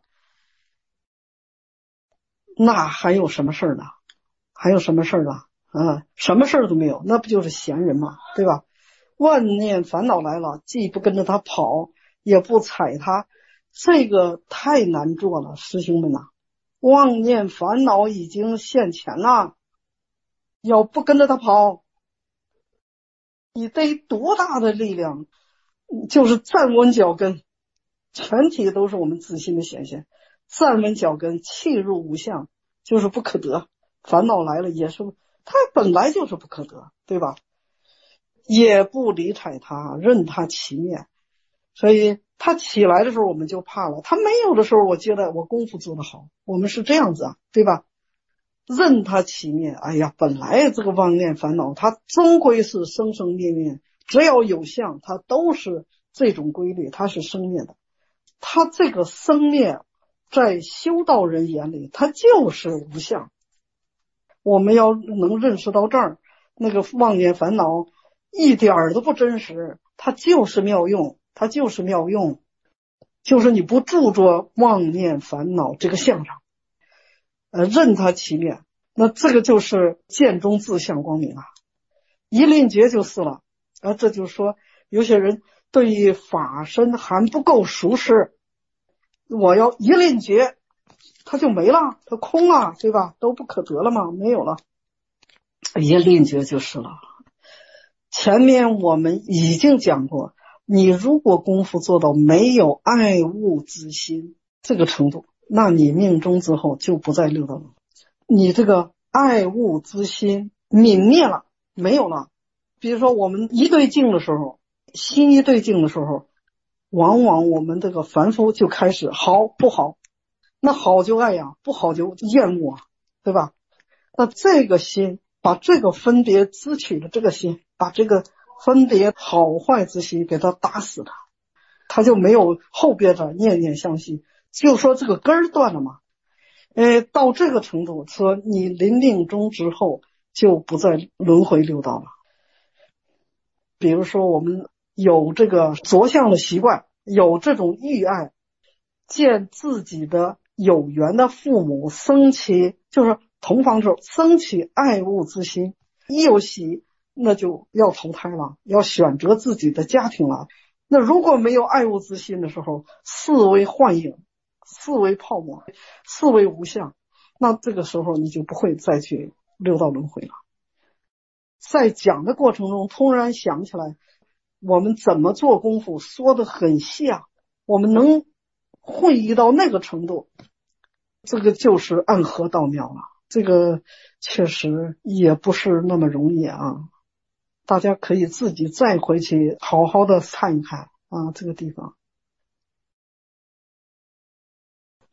那还有什么事儿呢？还有什么事儿呢？什么事儿都没有，那不就是闲人吗？对吧？万念烦恼来了，既不跟着他跑，也不踩他，这个太难做了，师兄们呐，妄念烦恼已经现前了，要不跟着他跑，你得多大的力量？就是站稳脚跟，全体都是我们自心的显现。站稳脚跟，气入无相，就是不可得。烦恼来了也是，它本来就是不可得，对吧？也不理睬它，任它起灭。所以它起来的时候我们就怕了，它没有的时候我觉得我功夫做得好，我们是这样子啊，对吧？任它起灭。哎呀，本来这个妄念烦恼它终归是生生灭灭，只要有相它都是这种规律，它是生灭的。它这个生灭在修道人眼里它就是无相。我们要能认识到这儿，那个妄念烦恼一点儿都不真实，它就是妙用，它就是妙用，就是你不住着妄念烦恼这个相上，任它起灭，那这个就是见中自相光明啊，一令觉就是了。这就是说，有些人对于法身还不够熟识，我要一令觉，它就没了，它空了，对吧？都不可得了嘛，没有了，一令觉就是了。前面我们已经讲过，你如果功夫做到没有爱物之心这个程度，那你命中之后就不在六道轮回。你这个爱物之心泯灭了，没有了。比如说我们一对境的时候，心一对境的时候，往往我们这个凡夫就开始好不好，那好就爱呀，不好就厌恶啊，对吧？那这个心，把这个分别支取的这个心，把这个分别好坏之心给它打死了，他就没有后边的念念相续，就说这个根儿断了嘛。到这个程度，说你临命终之后就不再轮回六道了。比如说我们有这个着相的习惯，有这种欲爱，见自己的有缘的父母生起，就是同房时候生起爱物之心，一有喜那就要投胎了，要选择自己的家庭了。那如果没有爱物之心的时候，视为幻影，视为泡沫，视为无相，那这个时候你就不会再去六道轮回了。在讲的过程中突然想起来，我们怎么做功夫说得很细啊，我们能会意到那个程度，这个就是暗合道妙了。这个确实也不是那么容易啊，大家可以自己再回去好好的看一看啊，这个地方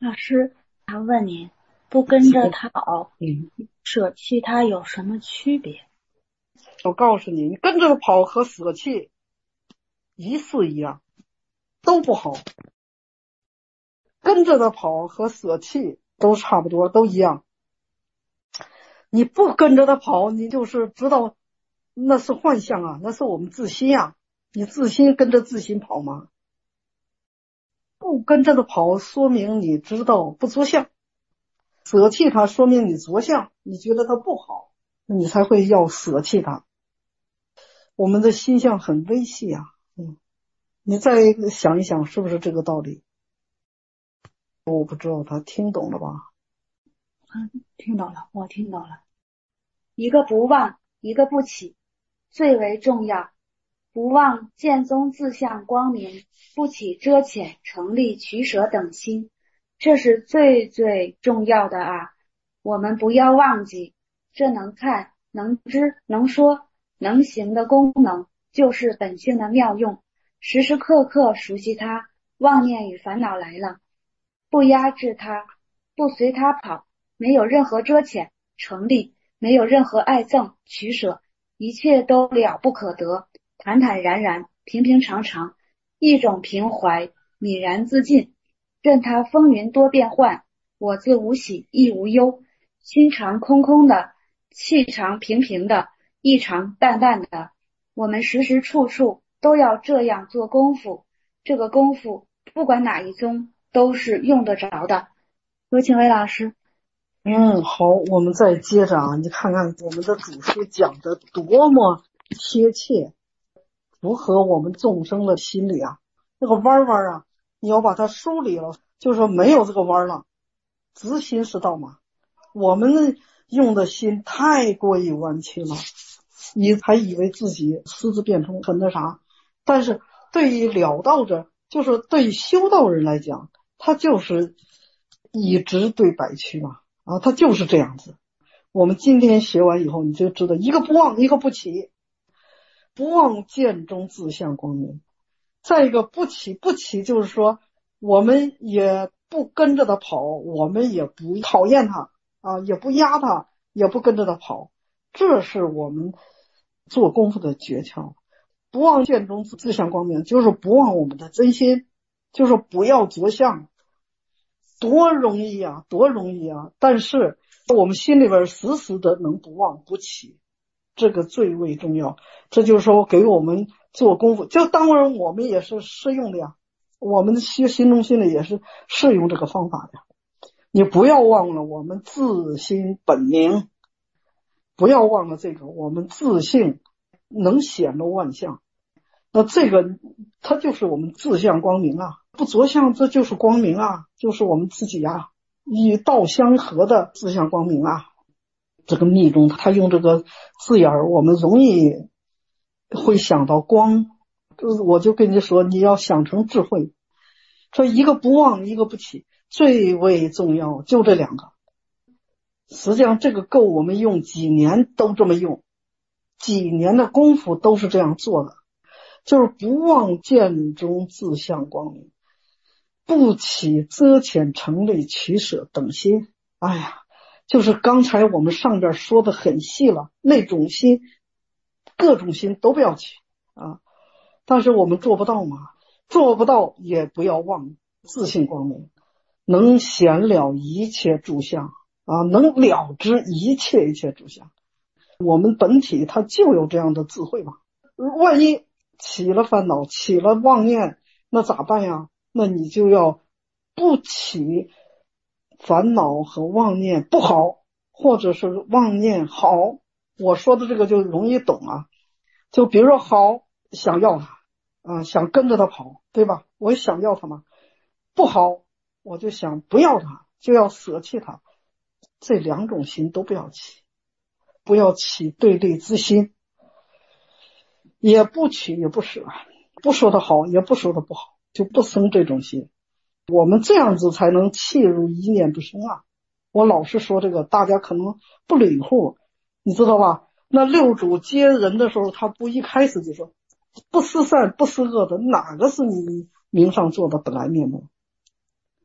老师，他问您，不跟着他跑，舍弃他有什么区别？ 我告诉你，你跟着他跑和舍弃一式一样，都不好。跟着他跑和舍弃都差不多，都一样。你不跟着他跑，你就是知道那是幻象啊，那是我们自心啊。你自心跟着自心跑吗？不跟着他跑，说明你知道不着相；舍弃他，说明你着相，你觉得他不好，你才会要舍弃他。我们的心象很微细啊，你再想一想，是不是这个道理？我不知道他听懂了吧？ 听懂了，我听懂了。一个不忘，一个不起，最为重要。不忘见宗自相光明，不起遮潜成立取舍等心，这是最最重要的啊！我们不要忘记，这能看、能知、能说、能行的功能，就是本性的妙用。时时刻刻熟悉它，妄念与烦恼来了，不压制它，不随它跑，没有任何遮潜成立，没有任何爱憎取舍，一切都了不可得，坦坦然然，平平常常，一种平怀，泯然自尽。任它风云多变幻，我自无喜亦无忧，心常空空的，气常平平的，意常淡淡的。我们时时处处都要这样做功夫，这个功夫不管哪一宗都是用得着的。有请魏老师。 好，我们再接着啊，你看看我们的主书讲的多么贴切，符合我们众生的心理啊。那个弯弯啊，你要把它梳理了，就是说没有这个弯了，直心是道嘛。我们用的心太过于弯曲了，你还以为自己私自变通很那啥，但是对于了道者，就是对修道人来讲，他就是一直对百曲嘛，他就是这样子。我们今天学完以后，你就知道一个不忘，一个不起。不忘见中自相光明，再一个不起，不起就是说我们也不跟着他跑，我们也不讨厌他也不压他，也不跟着他跑，这是我们做功夫的诀窍。不忘见中自相光明，就是不忘我们的真心，就是不要着相。多容易啊，多容易啊！但是我们心里边时时的能不忘不起，这个最为重要。这就是说给我们做功夫，就当然我们也是适用的呀，我们的心中心里也是适用这个方法的。你不要忘了我们自心本明，不要忘了这个我们自性能显露万象，那这个它就是我们自相光明啊，不着相这就是光明啊，就是我们自己啊，与道相合的自相光明啊。这个密中他用这个字眼我们容易会想到光，我就跟你说，你要想成智慧，说一个不忘，一个不起，最为重要，就这两个。实际上这个够我们用几年都这么用，几年的功夫都是这样做的，就是不忘见中自相光明，不起遮潜成立取舍等心。哎呀，就是刚才我们上边说的很细了，那种心各种心都不要起但是我们做不到嘛，做不到也不要忘自性光明，能显了一切诸相能了知一切诸相。我们本体它就有这样的智慧嘛，万一起了烦恼，起了妄念，那咋办呀？那你就要不起烦恼和妄念不好，或者是妄念好。我说的这个就容易懂就比如说好，想要他想跟着他跑，对吧？我想要他嘛。不好，我就想不要他，就要舍弃他。这两种心都不要起，不要起对立之心，也不取也不舍，不说的好也不说的不好，就不生这种心。我们这样子才能切入一念不生我老是说这个，大家可能不领悟，你知道吧？那六祖接人的时候，他不一开始就说不思善不思恶的，哪个是你名上做的本来面目？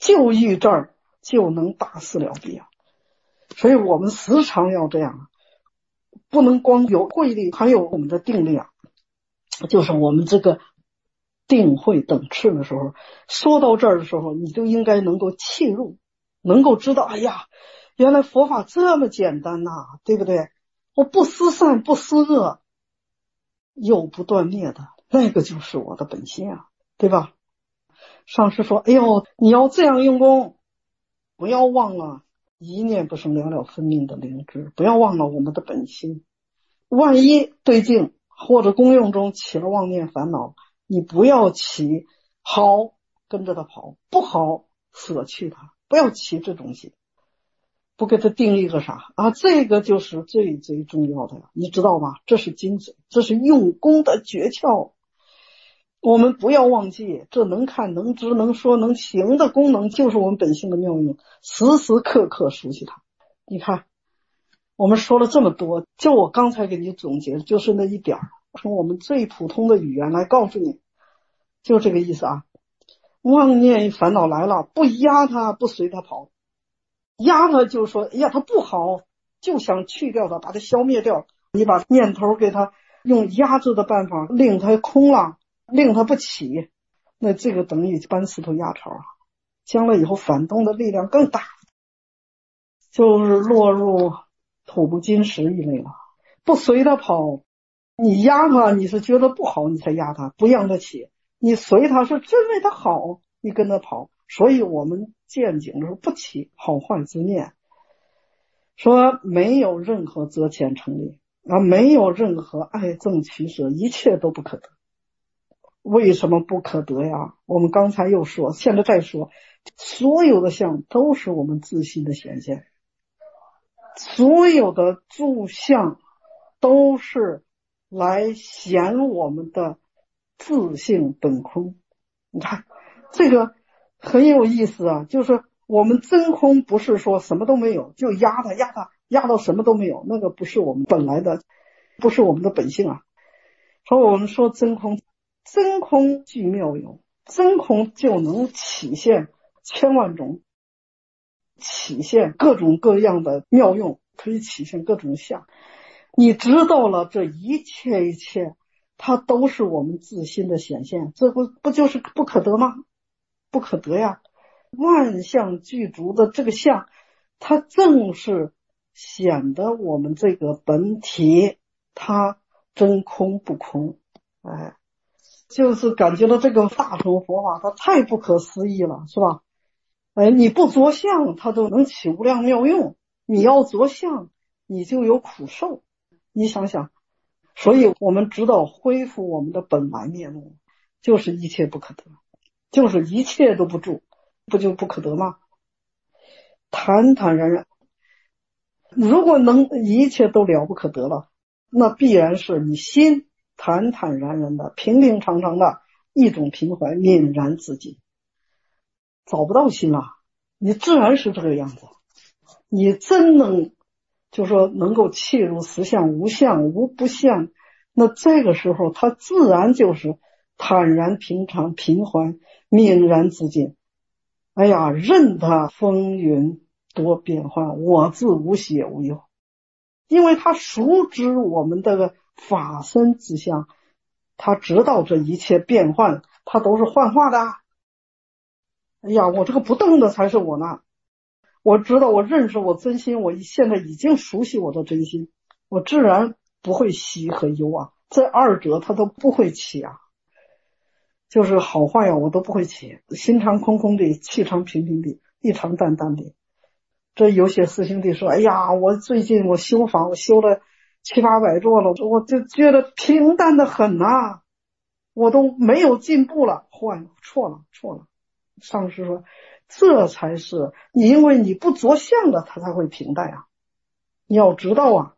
就遇这儿就能大事了别啊。所以我们时常要这样，不能光有慧力，还有我们的定力啊。就是我们这个定慧等次的时候，说到这儿的时候，你就应该能够切入，能够知道，哎呀，原来佛法这么简单呐，对不对？我不思善不思恶，又不断灭的，那个就是我的本心啊，对吧？上师说，哎呦，你要这样用功，不要忘了一念不生了了分明的灵知，不要忘了我们的本心。万一对境或者功用中起了妄念烦恼，你不要起好跟着他跑，不好舍去它，不要起这种心，不给他定一个啥啊？这个就是最最重要的，你知道吗？这是精髓，这是用功的诀窍。我们不要忘记，这能看能知能说能行的功能就是我们本性的妙用，时时刻刻熟悉它。你看我们说了这么多，就我刚才给你总结的就是那一点，从我们最普通的语言来告诉你，就这个意思啊。妄念烦恼来了，不压它，不随它跑，压它就说，哎呀，它不好，就想去掉它，把它消灭掉。你把念头给它用压制的办法令它空了，令它不起，那这个等于搬石头压槽啊，将来以后反动的力量更大，就是落入土不金石一类了。不随它跑，你压它，你是觉得不好你才压它，不让它起，你随它是真为它好，你跟它跑。所以我们见景的时候不起好坏之念，说没有任何择前成立啊，没有任何爱憎取舍，一切都不可得。为什么不可得呀？我们刚才又说，现在再说，所有的相都是我们自心的显现，所有的诸相都是来显我们的自性本空。你看这个很有意思啊，就是我们真空不是说什么都没有就压它压到什么都没有，那个不是我们本来的，不是我们的本性啊。所以我们说真空，真空具妙用，真空就能体现千万种，体现各种各样的妙用，可以体现各种相。你知道了这一切它都是我们自心的显现，这不就是不可得吗？不可得呀。万象具足的这个相，它正是显得我们这个本体它真空不空。哎，就是感觉到这个大乘佛法它太不可思议了，是吧？哎，你不着相它都能起无量妙用，你要着相你就有苦受。你想想，所以我们知道恢复我们的本来面目，就是一切不可得，就是一切都不住，不就不可得吗？坦坦然然，如果能一切都了不可得了，那必然是你心坦坦然然的平平常常的一种平怀泯然自尽。找不到心了，你自然是这个样子。你真能就说能够切入实相无相无不相，那这个时候他自然就是坦然平常平怀泯然自尽。哎呀，任他风云多变幻，我自无喜也无忧。因为他熟知我们的法身之相，他知道这一切变幻他都是幻化的。哎呀，我这个不动的才是我呢，我知道我认识我真心，我现在已经熟悉我的真心，我自然不会喜和忧啊，这二者他都不会起啊，就是好坏呀我都不会起，心常空空的，气常平平的，意常淡淡的。这有些师兄弟说，哎呀，我最近我修法，我修了700、800座了，我就觉得平淡的很啊，我都没有进步了。换错了。上师说，这才是你，因为你不着相的，它才会平淡啊。你要知道啊，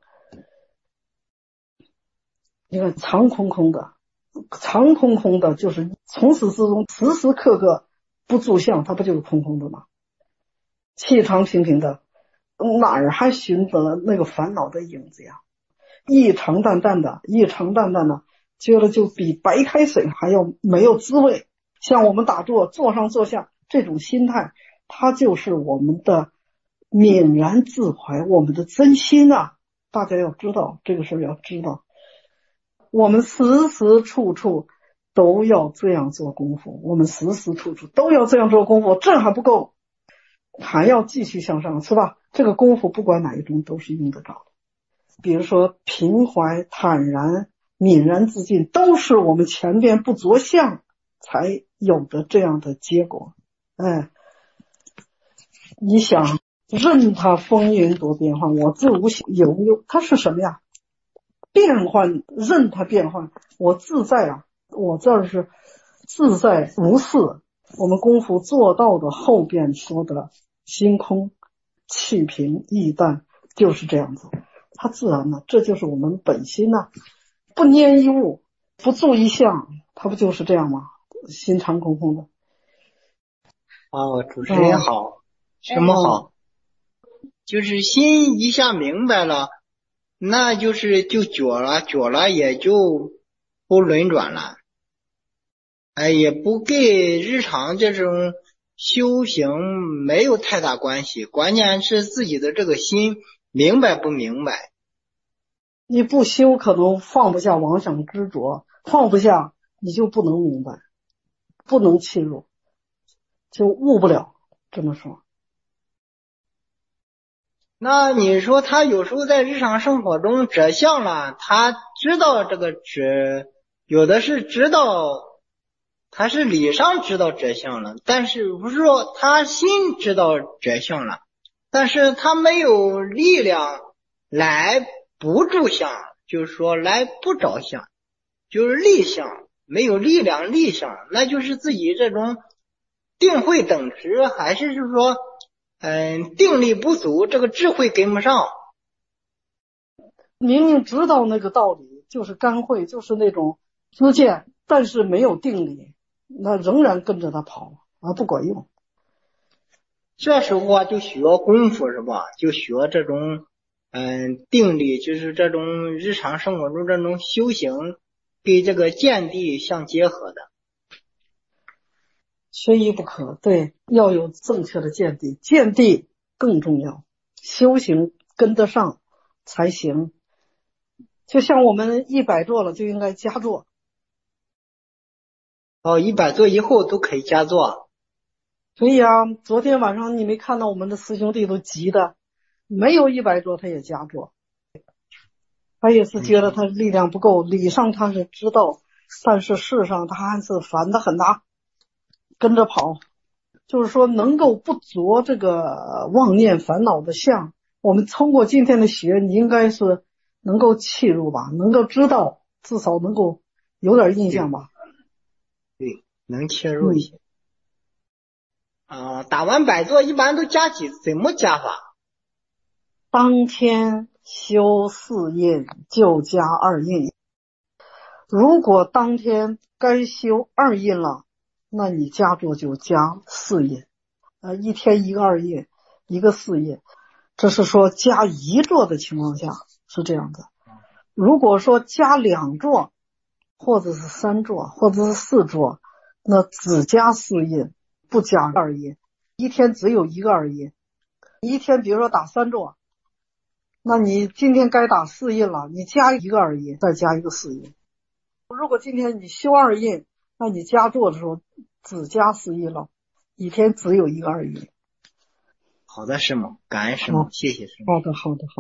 你看常空空的，就是从始至终时时刻刻不住相，它不就是空空的吗？气常平平的，哪儿还寻得那个烦恼的影子呀？意常淡淡的，觉得就比白开水还要没有滋味。像我们打坐，坐上坐下这种心态， 它就是我们的泯然自怀，我们的真心啊。大家要知道这个事儿，要知道我们时时处处都要这样做功夫，我们时时处处都要这样做功夫，这还不够，还要继续向上，是吧？这个功夫不管哪一种都是用得着的。比如说平怀、坦然、泯然自尽，都是我们前边不着相才有的这样的结果。你想，任它风云多变幻，我自无有忧，它是什么呀？变幻，任它变幻，我自在啊，我这儿是自在无事。我们功夫做到的后边说的心空气平意淡，就是这样子，它自然呢，这就是我们本心呢，不拈一物，不住一相，它不就是这样吗？心常空空的。 主持人好，什么好？就是心一下明白了，那就觉了也就不轮转了，也不跟日常这种修行没有太大关系，关键是自己的这个心明白不明白。 你不修可能放不下妄想执着，放不下你就不能明白，不能切入，就悟不了，这么说。 那你说他有时候在日常生活中折相了，他知道这个折，有的是知道，他是理上知道折相了，但是不是说他心知道折相了，但是他没有力量来不住相，就是说来不着相，就是立相，没有力量立相，那就是自己这种定慧等值，还是说定力不足，这个智慧跟不上。 明明知道那个道理，就是干慧，就是那种知见，但是没有定力，那仍然跟着他跑不管用。 这时候就需要功夫，是吧？就需要这种定力，就是这种日常生活中这种修行跟这个见地相结合的。 缺一不可，对，要有正确的见地，见地更重要，修行跟得上才行。就像我们100座了，就应该加座。 100座以后都可以加座。 所以昨天晚上你没看到我们的师兄弟都急的，没有100座他也加座。他也是觉得他力量不够，理上他是知道，但是事上他还是烦得很呐，跟着跑。就是说能够不着这个妄念烦恼的相，我们通过今天的学，你应该是能够契入吧，能够知道，至少能够有点印象吧。 对，能切入一些。打完100座一般都加怎么加法？ 当天修4印就加2印，如果当天该修2印了，那你加座就加4印，一天一个2印，一个4印，这是说加1座的情况下是这样的。如果说加2座，或者是3座，或者是4座，那只加4印，不加2印，一天只有一个2印。一天比如说打3座，那你今天该打4印了，你加一个2印，再加一个4印。如果今天你修2印，那你加座的时候只加4印了，一天只有一个2印。 好的，师母，感恩师母，谢谢师母。 好的。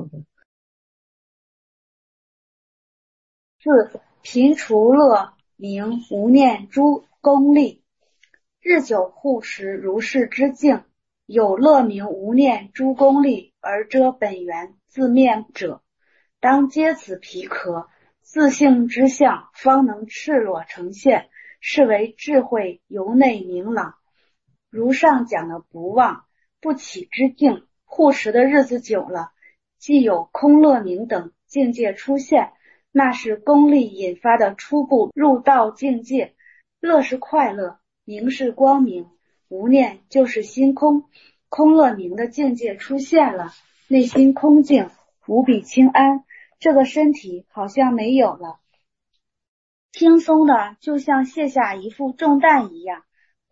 4. 贫除乐名无念诸功利，日久护持如是之境，有乐名无念诸功利而遮本源自面者，当揭此皮壳，自性之相方能赤裸呈现，是为智慧由内明朗。如上讲的不忘不起之境，护持的日子久了，既有空乐明等境界出现，那是功利引发的初步入道境界。乐是快乐，明是光明，无念就是心空，空乐明的境界出现了，内心空静，无比清安，这个身体好像没有了，轻松的就像卸下一副重担一样，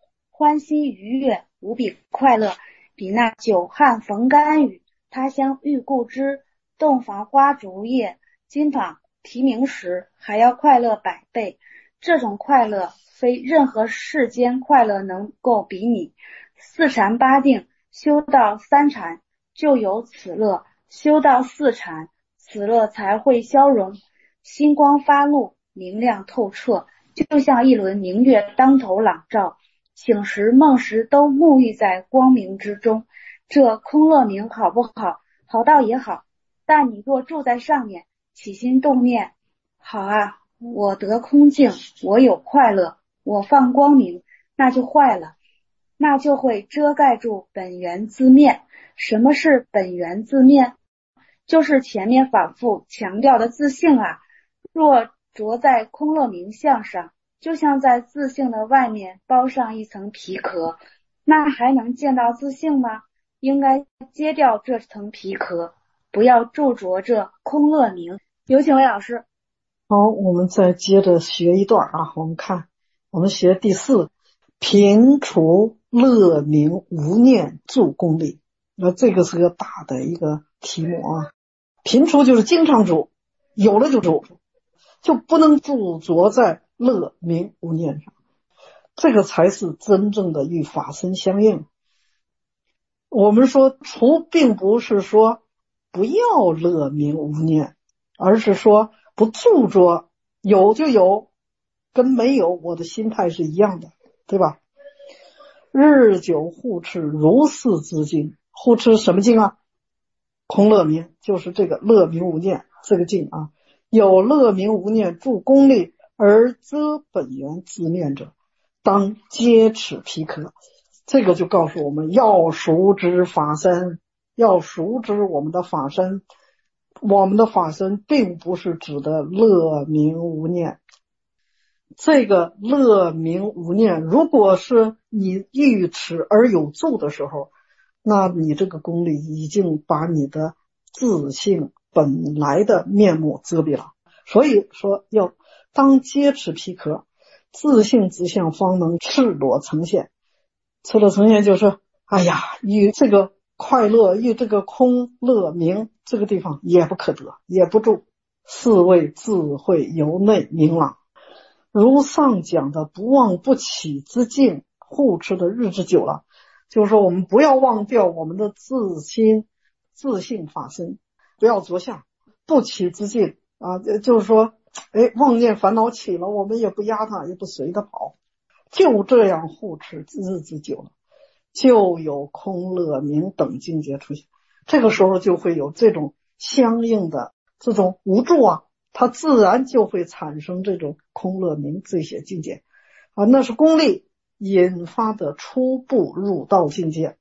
欢欣愉悦，无比快乐，比那久旱逢甘雨，他乡遇故知，洞房花烛夜，金榜题名时还要快乐百倍。这种快乐非任何世间快乐能够比拟。四禅八定，修到三禅就有此乐，修到四禅，此乐才会消融，星光发露，明亮透彻，就像一轮明月当头朗照，醒时梦时都沐浴在光明之中。这空乐明好不好？好倒也好，但你若住在上面，起心动念，好啊，我得空静，我有快乐，我放光明，那就坏了，那就会遮盖住本源自面。什么是本源自面？就是前面反复强调的自性啊。若着在空乐明相上，就像在自性的外面包上一层皮壳，那还能见到自性吗？应该揭掉这层皮壳，不要驻着这空乐明。有请魏老师。 好，我们再接着学一段啊。我们学第4，平除乐明无念助功利。那这个是个大的一个题目啊。平除就是经常住，有了就住，就不能驻着在乐明无念上，这个才是真正的与法身相应。我们说除并不是说不要乐明无念，而是说不驻着，有就有，跟没有我的心态是一样的，对吧？日久护持如是之境，护持什么境啊？空乐明，就是这个乐明无念这个境啊。有乐明无念助功利而遮本源自面者，当揭此皮壳。这个就告诉我们要熟知法身，要熟知我们的法身。我们的法身并不是指的乐明无念，这个乐明无念如果是你欲持而有助的时候，那你这个功力已经把你的自性本来的面目遮蔽了。所以说要当揭此皮壳，自性之相方能赤裸呈现。赤裸呈现就是与这个快乐，与这个空乐明这个地方也不可得，也不住，是谓智慧由内明朗。如上讲的不忘不起之境，护持的日子久了，就是说我们不要忘掉我们的自性法身，不要着相，不起之境啊，就是说妄念烦恼起了，我们也不压它，也不随它跑，就这样护持日子久了，就有空乐明等境界出现。这个时候就会有这种相应的这种无助啊，它自然就会产生这种空乐明这些境界啊，那是功利引发的初步入道境界，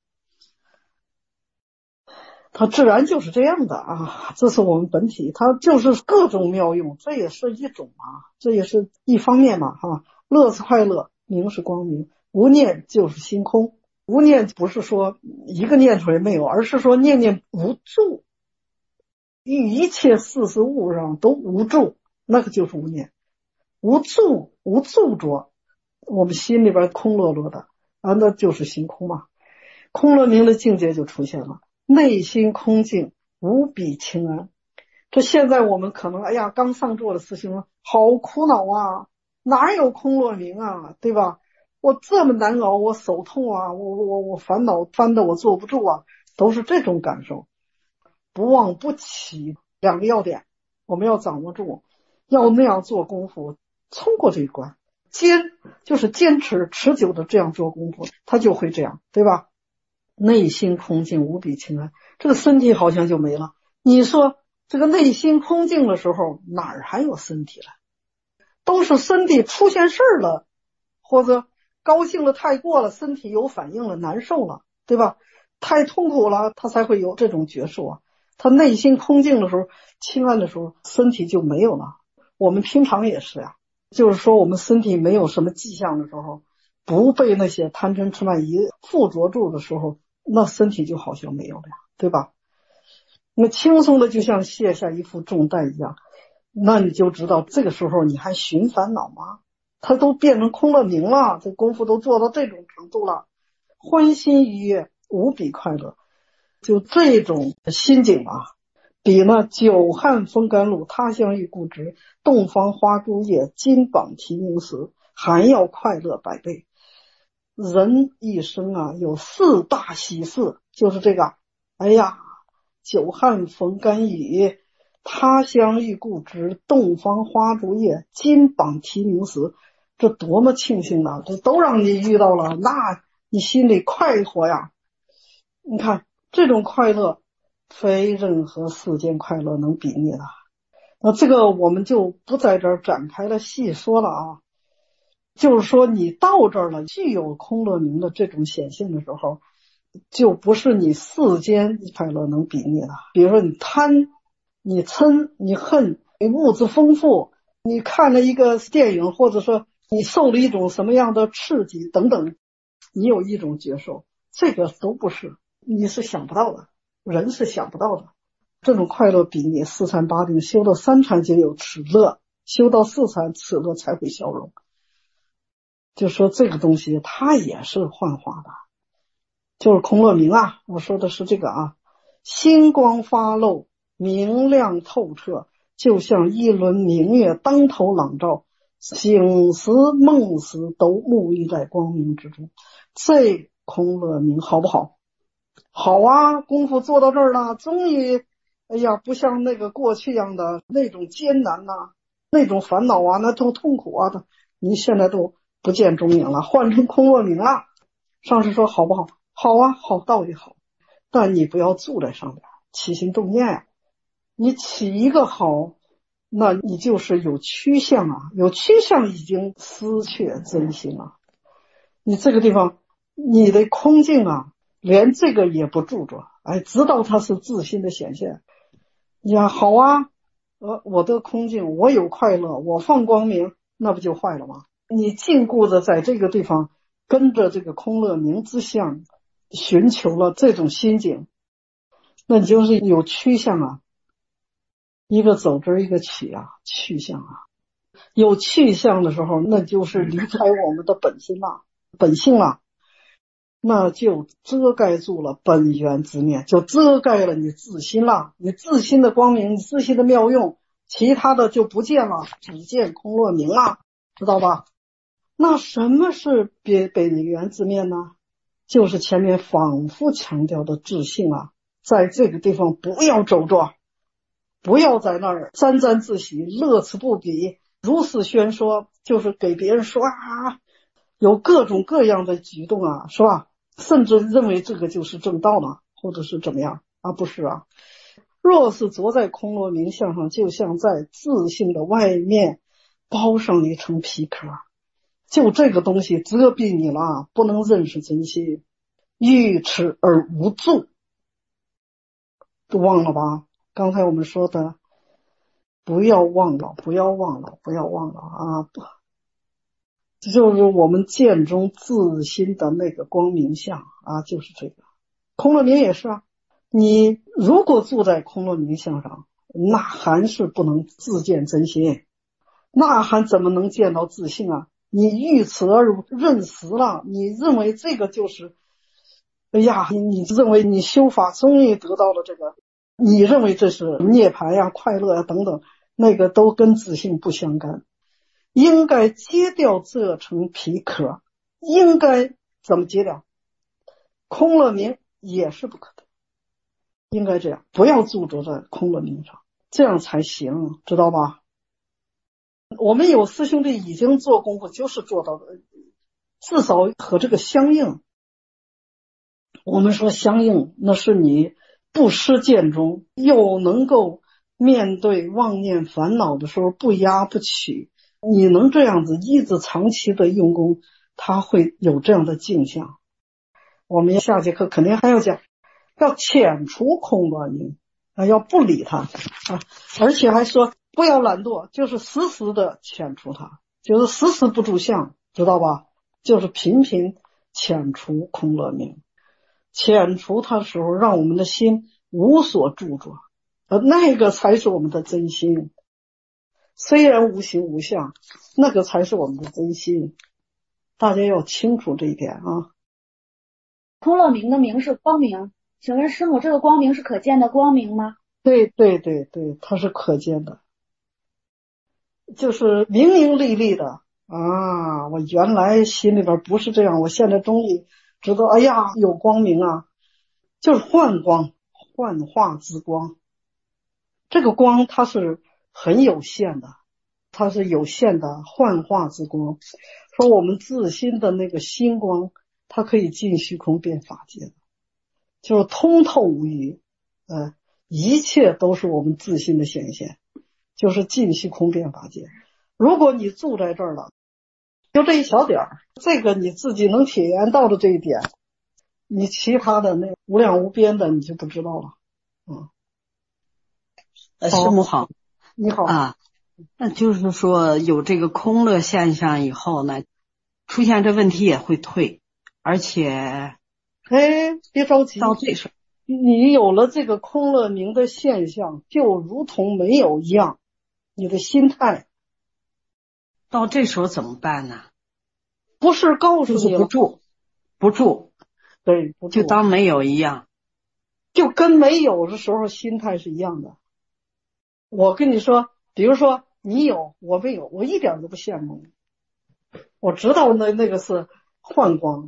它自然就是这样的啊。这是我们本体，它就是各种妙用，这也是一种啊，这也是一方面嘛哈。乐是快乐，明是光明，无念就是心空。无念不是说一个念出来没有，而是说念念无助，于一切事实物上都无助，那个就是无念。无助着，我们心里边空落落的啊，那就是心空嘛。空乐明的境界就出现了，内心空静，无比清安。这现在我们可能刚上座的师兄好苦恼啊，哪有空乐明啊，对吧？我这么难熬，我手痛啊，我烦恼翻的我坐不住啊，都是这种感受。不忘不起两个要点，我们要掌握住，要那样做功夫，冲过这一关，就是坚持持久的这样做功夫，他就会这样，对吧？内心空静，无比清安，这个身体好像就没了。你说这个内心空静的时候，哪儿还有身体了？都是身体出现事儿了，或者高兴了太过了，身体有反应了，难受了，对吧？太痛苦了，他才会有这种觉受啊。他内心空静的时候，清安的时候，身体就没有了。我们平常也是呀，就是说我们身体没有什么迹象的时候，不被那些贪嗔痴慢疑附着住的时候，那身体就好像没有了呀，对吧？那轻松的就像卸下一副重担一样，那你就知道这个时候你还寻烦恼吗？ 他都变成空乐明了，这功夫都做到这种程度了，欢欣愉悦，无比快乐。就这种心境啊，比那久旱风甘露，他乡遇故知，洞房花烛夜，金榜题名时还要快乐百倍。人一生啊，有4大喜事，就是这个，哎呀，久旱逢甘雨，他乡遇故知，洞房花烛夜，金榜题名时，这多么庆幸啊，这都让你遇到了，那你心里快活呀。你看这种快乐非任何世间快乐能比拟的。那这个我们就不在这儿展开了细说了啊。就是说你到这儿了，具有空乐明的这种显现的时候，就不是你世间快乐能比拟的。比如说你贪，你嗔，你恨，你物质丰富，你看了一个电影，或者说你受了一种什么样的刺激等等，你有一种觉受，这个都不是，你是想不到的，人是想不到的。这种快乐比拟四禅八定，修到3禅就有此乐，修到4禅此乐才会消融。就说这个东西它也是幻化的，就是空乐明啊，我说的是这个啊，星光发露，明亮透彻，就像一轮明月当头朗照，醒时梦时都沐浴在光明之中。这空乐明好不好？好啊，功夫做到这儿了，终于哎呀，不像那个过去一样的那种艰难呐，那种烦恼啊，那种痛苦啊的，你现在都不见踪影了，换成空乐明了。上师说好不好？好啊，好，道理好，但你不要住在上面，起心动念啊。你起一个好，那你就是有趋向啊，有趋向已经失去真心了。你这个地方，你的空境啊，连这个也不住着，哎，知道它是自心的显现。呀，好啊，我的空境，我有快乐，我放光明，那不就坏了吗？你禁锢着在这个地方跟着这个空乐明之相寻求了这种心境，那你就是有趋向啊，一个走之一个起啊，去向啊。有去向的时候，那就是离开我们的本心了，本性了，那就遮盖住了本源之面，就遮盖了你自心了，你自心的光明，你自心的妙用，其他的就不见了，只见空乐明了，知道吧？那什么是本源之面呢？就是前面反复强调的自性啊，在这个地方不要走着，不要在那儿沾沾自喜，乐此不彼，如此宣说，就是给别人说啊，有各种各样的举动啊，是吧？甚至认为这个就是正道了，或者是怎么样啊？不是啊。若是着在空乐明相上，就像在自性的外面包上一层皮壳，就这个东西遮蔽你了，不能认识真心，欲持而无助。都忘了吧？刚才我们说的，不要忘了，不要忘了，不要忘了啊！这就是我们见中自心的那个光明相啊，就是这个。空乐明也是啊，你如果住在空乐明相上，那还是不能自见真心，那还怎么能见到自性啊？你欲此而认实了，你认为这个就是，哎呀，你认为你修法终于得到了这个，你认为这是涅槃呀、快乐呀等等，那个都跟自性不相干。应该揭掉这层皮壳，应该怎么揭掉？空乐明也是不可得，应该这样，不要驻着在空乐明上，这样才行，知道吧？我们有师兄弟已经做功夫，就是做到的，至少和这个相应。我们说相应，那是你不失见中，又能够面对妄念烦恼的时候不压不取，你能这样子一直长期的用功，它会有这样的镜像。我们下节课肯定还要讲，要遣除空乐明啊，要不理它啊，而且还说不要懒惰，就是时时的遣除它，就是时时不住相，知道吧？就是频频遣除空乐明，遣除它的时候，让我们的心无所住着，那个才是我们的真心。 虽然无形无相，那个才是我们的真心。大家要清楚这一点啊。 空乐明的明是光明，请问师母，这个光明是可见的光明吗？ 对对对对，它是可见的，就是明明丽丽的啊！我原来心里边不是这样，我现在终于知道，哎呀，有光明啊，就是幻光，幻化之光。这个光它是很有限的，它是有限的幻化之光。说我们自心的那个心光，它可以尽虚空遍法界的，就是通透无余，一切都是我们自心的显现，就是尽虚空遍法界。如果你住在这儿了，就这一小点儿，这个你自己能体验到的这一点，你其他的那无量无边的你就不知道了。 师母好。 你好啊，那就是说有这个空乐现象以后呢，出现这问题也会退，而且别着急， 到这时候你有了这个空乐明的现象，就如同没有一样，你的心态到这时候怎么办呢？ 不是告诉你了， 不住， 对，不住， 就当没有一样， 就跟没有的时候心态是一样的。我跟你说，比如说你有我没有，我一点都不羡慕你，我知道那个是幻光，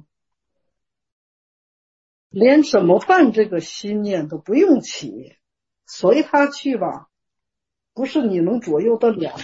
连怎么办这个心念都不用起，随他去吧，不是你能左右得了。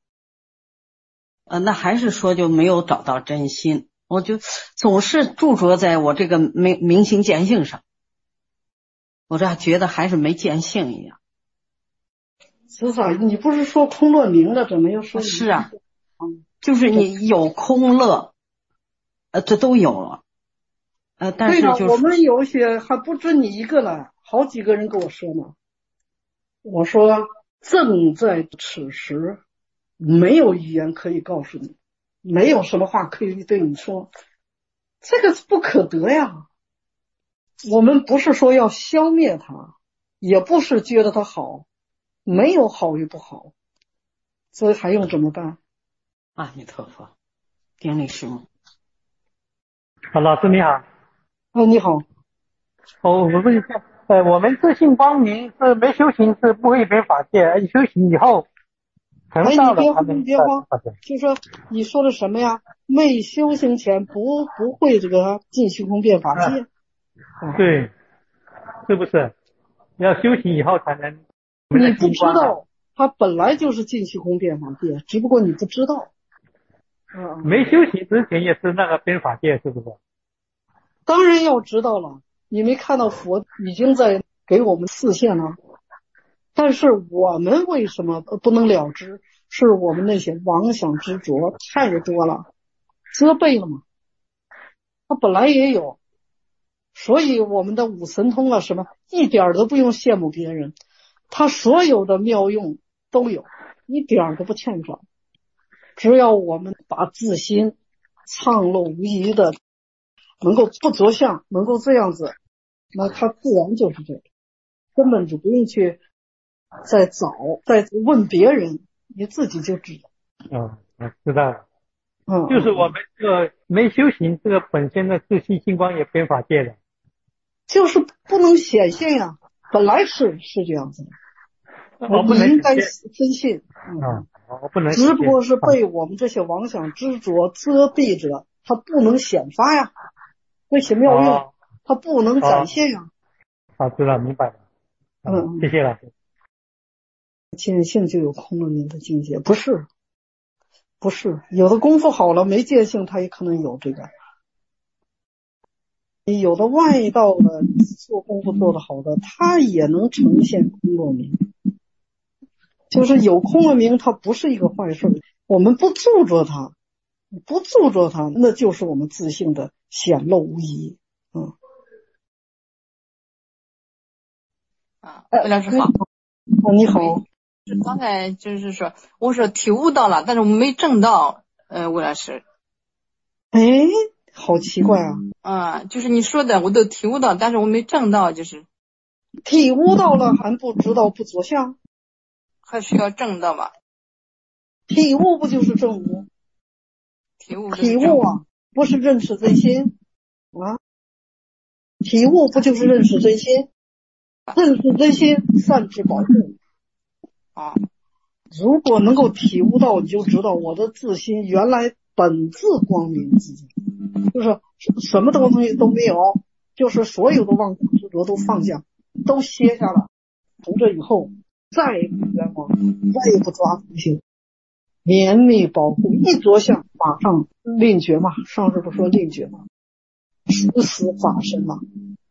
那还是说就没有找到真心，我就总是驻着在我这个明心见性上，我这觉得还是没见性一样。 是啥？你不是说空乐明了，怎么又说？ 是啊，就是你有空乐，这都有了。但是就是我们有些还不止你一个了，好几个人跟我说呢。我说正在此时，没有语言可以告诉你，没有什么话可以对你说，这个不可得呀。我们不是说要消灭它，也不是觉得它好，没有好与不好，所以还用怎么办？ 阿弥陀佛，顶礼师母。 老师你好。 你好。 我问一下，我们自信光明是没修行是不会变法界，而修行以后成道了才能。 你别慌，就说你说的什么呀？没修行前不会这个尽虚空遍法界。 对，是不是？要修行以后才能。 你不知道，它本来就是尽虚空遍法界，只不过你不知道。 没修行之前也是那个遍法界，是不是？ 当然要知道了，你没看到佛已经在给我们示现了，但是我们为什么不能了知？是我们那些妄想执着太多了，遮蔽了嘛。它本来也有，所以我们的五神通啊什么一点都不用羡慕别人，他所有的妙用都有，一点都不欠少。只要我们把自心畅露无遗的能够不着相，能够这样子，那它自然就是这样，根本就不用去再找再问别人，你自己就知道。 我知道了。就是我们这个没修行，这个本身的自信星光也变法界的， 就是不能显现呀，本来是这样子的。我们应该深信， 我不能， 只不过是被我们这些妄想执着遮蔽着，它不能显发呀。那些妙用，它不能展现呀。 好，知道明白了。谢谢老师。 见性就有空乐明的境界，不是，有的功夫好了没见性，它也可能有这个。有的外道的做功夫做得好的，它也能呈现空乐明。就是有空乐明，它不是一个坏事，我们不驻着它，那就是我们自性的显露无遗。 魏老师好。 你好。 刚才就是说，我说体悟到了，但是我没证到。魏老师。 好奇怪啊。就是你说的，我都体悟到，但是我没证到，就是体悟到了还不知道不着相。 还需要证到吧？ 体悟不就是正悟？ 体悟啊，不是认识真心啊？体悟不就是认识真心？认识真心，善知保护。 啊， 如果能够体悟到，你就知道我的自心原来本自光明自己，就是什么东西都没有，就是所有的妄想执着都放下，都歇下了。从这以后，再也不冤枉，再也不抓自心，绵密保护，一着相马上令觉嘛。上次不说令觉吗？殊死法身嘛。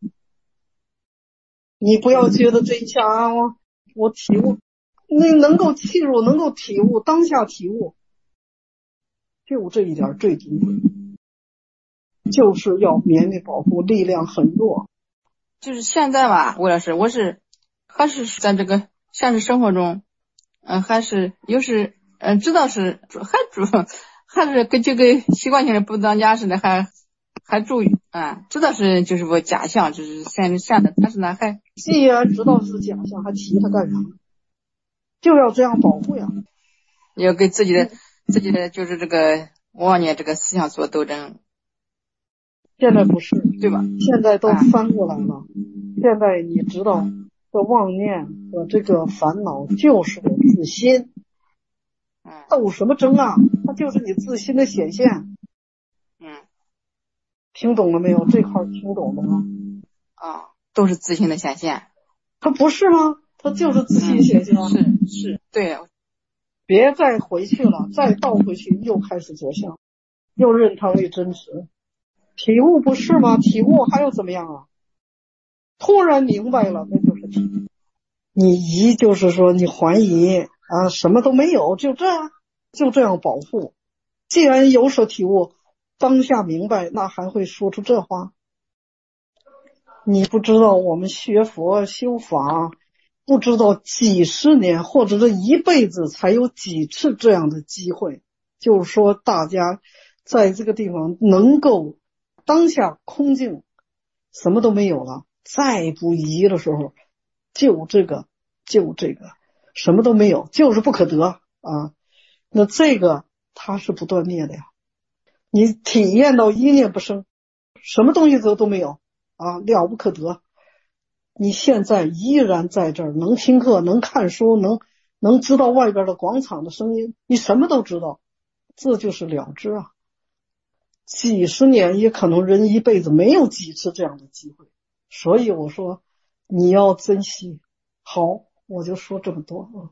你不要觉得这一下啊，我体悟，你能够契入，能够体悟，当下体悟，就这一点最珍贵，就是要绵密保护，力量很弱。 就是现在吧，魏老师，我是还是在这个现实生活中，还是有时知道是还是跟习惯性的不当家似的，还注意啊，知道是就是我假象，就是现的，但是呢既然知道是假象，还提它干啥？就要这样保护呀， 要给自己的就是这个妄念这个思想做斗争。 现在不是， 对吧？ 现在都翻过来了。现在你知道，这妄念和这个烦恼就是我自心。斗什么争啊？它就是你自心的显现。听懂了没有？这块听懂了吗？ 都是自心的显现。 它不是吗？它就是自心显现。 是，对。 别再回去了，再倒回去又开始着相，又认它为真实。体悟不是吗？体悟还要怎么样啊？突然明白了，那就是体悟。你疑就是说你怀疑啊，什么都没有，就这样保护。既然有所体悟，当下明白，那还会说出这话？你不知道我们学佛修法，不知道几十年或者这一辈子才有几次这样的机会，就是说大家在这个地方能够当下空静，什么都没有了，再不疑的时候，就这个什么都没有，就是不可得啊。那这个它是不断灭的呀。你体验到一念不生，什么东西都没有啊，了不可得。你现在依然在这儿，能听课，能看书，能知道外边的广场的声音，你什么都知道，这就是了知啊。几十年也可能人一辈子没有几次这样的机会，所以我说你要珍惜。好，我就说这么多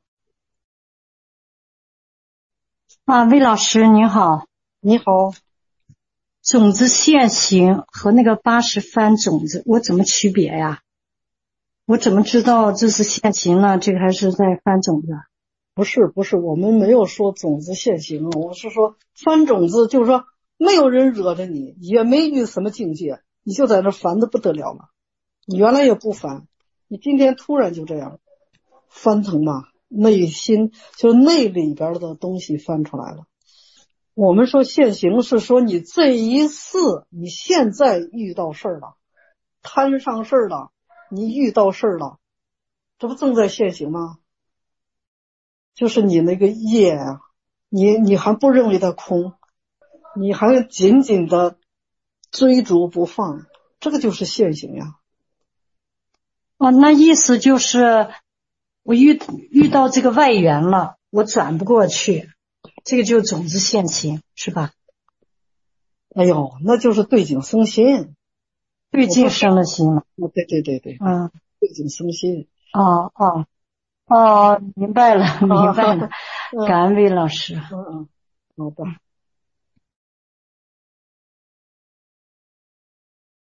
魏老师你好。 你好。 种子现行和那个80番种子我怎么区别呀？我怎么知道这是现行了，这个还是在番种子？ 不是，我们没有说种子现行，我是说番种子，就是说没有人惹着你，也没遇什么境界，你就在那烦得不得了了。你原来也不烦，你今天突然就这样翻腾嘛，内心就内里边的东西翻出来了。我们说现行是说你这一世，你现在遇到事儿了，摊上事儿了，你遇到事儿了，这不正在现行吗？就是你那个业啊，你还不认为它空，你还紧紧的追逐不放，这个就是现行呀。 那意思就是我遇到这个外缘了，我转不过去，这个就是种子现行，是吧？ 哎呦，那就是对境生心。 对境生了心了。 对。对境生心。 明白了。感恩魏老师。 好的。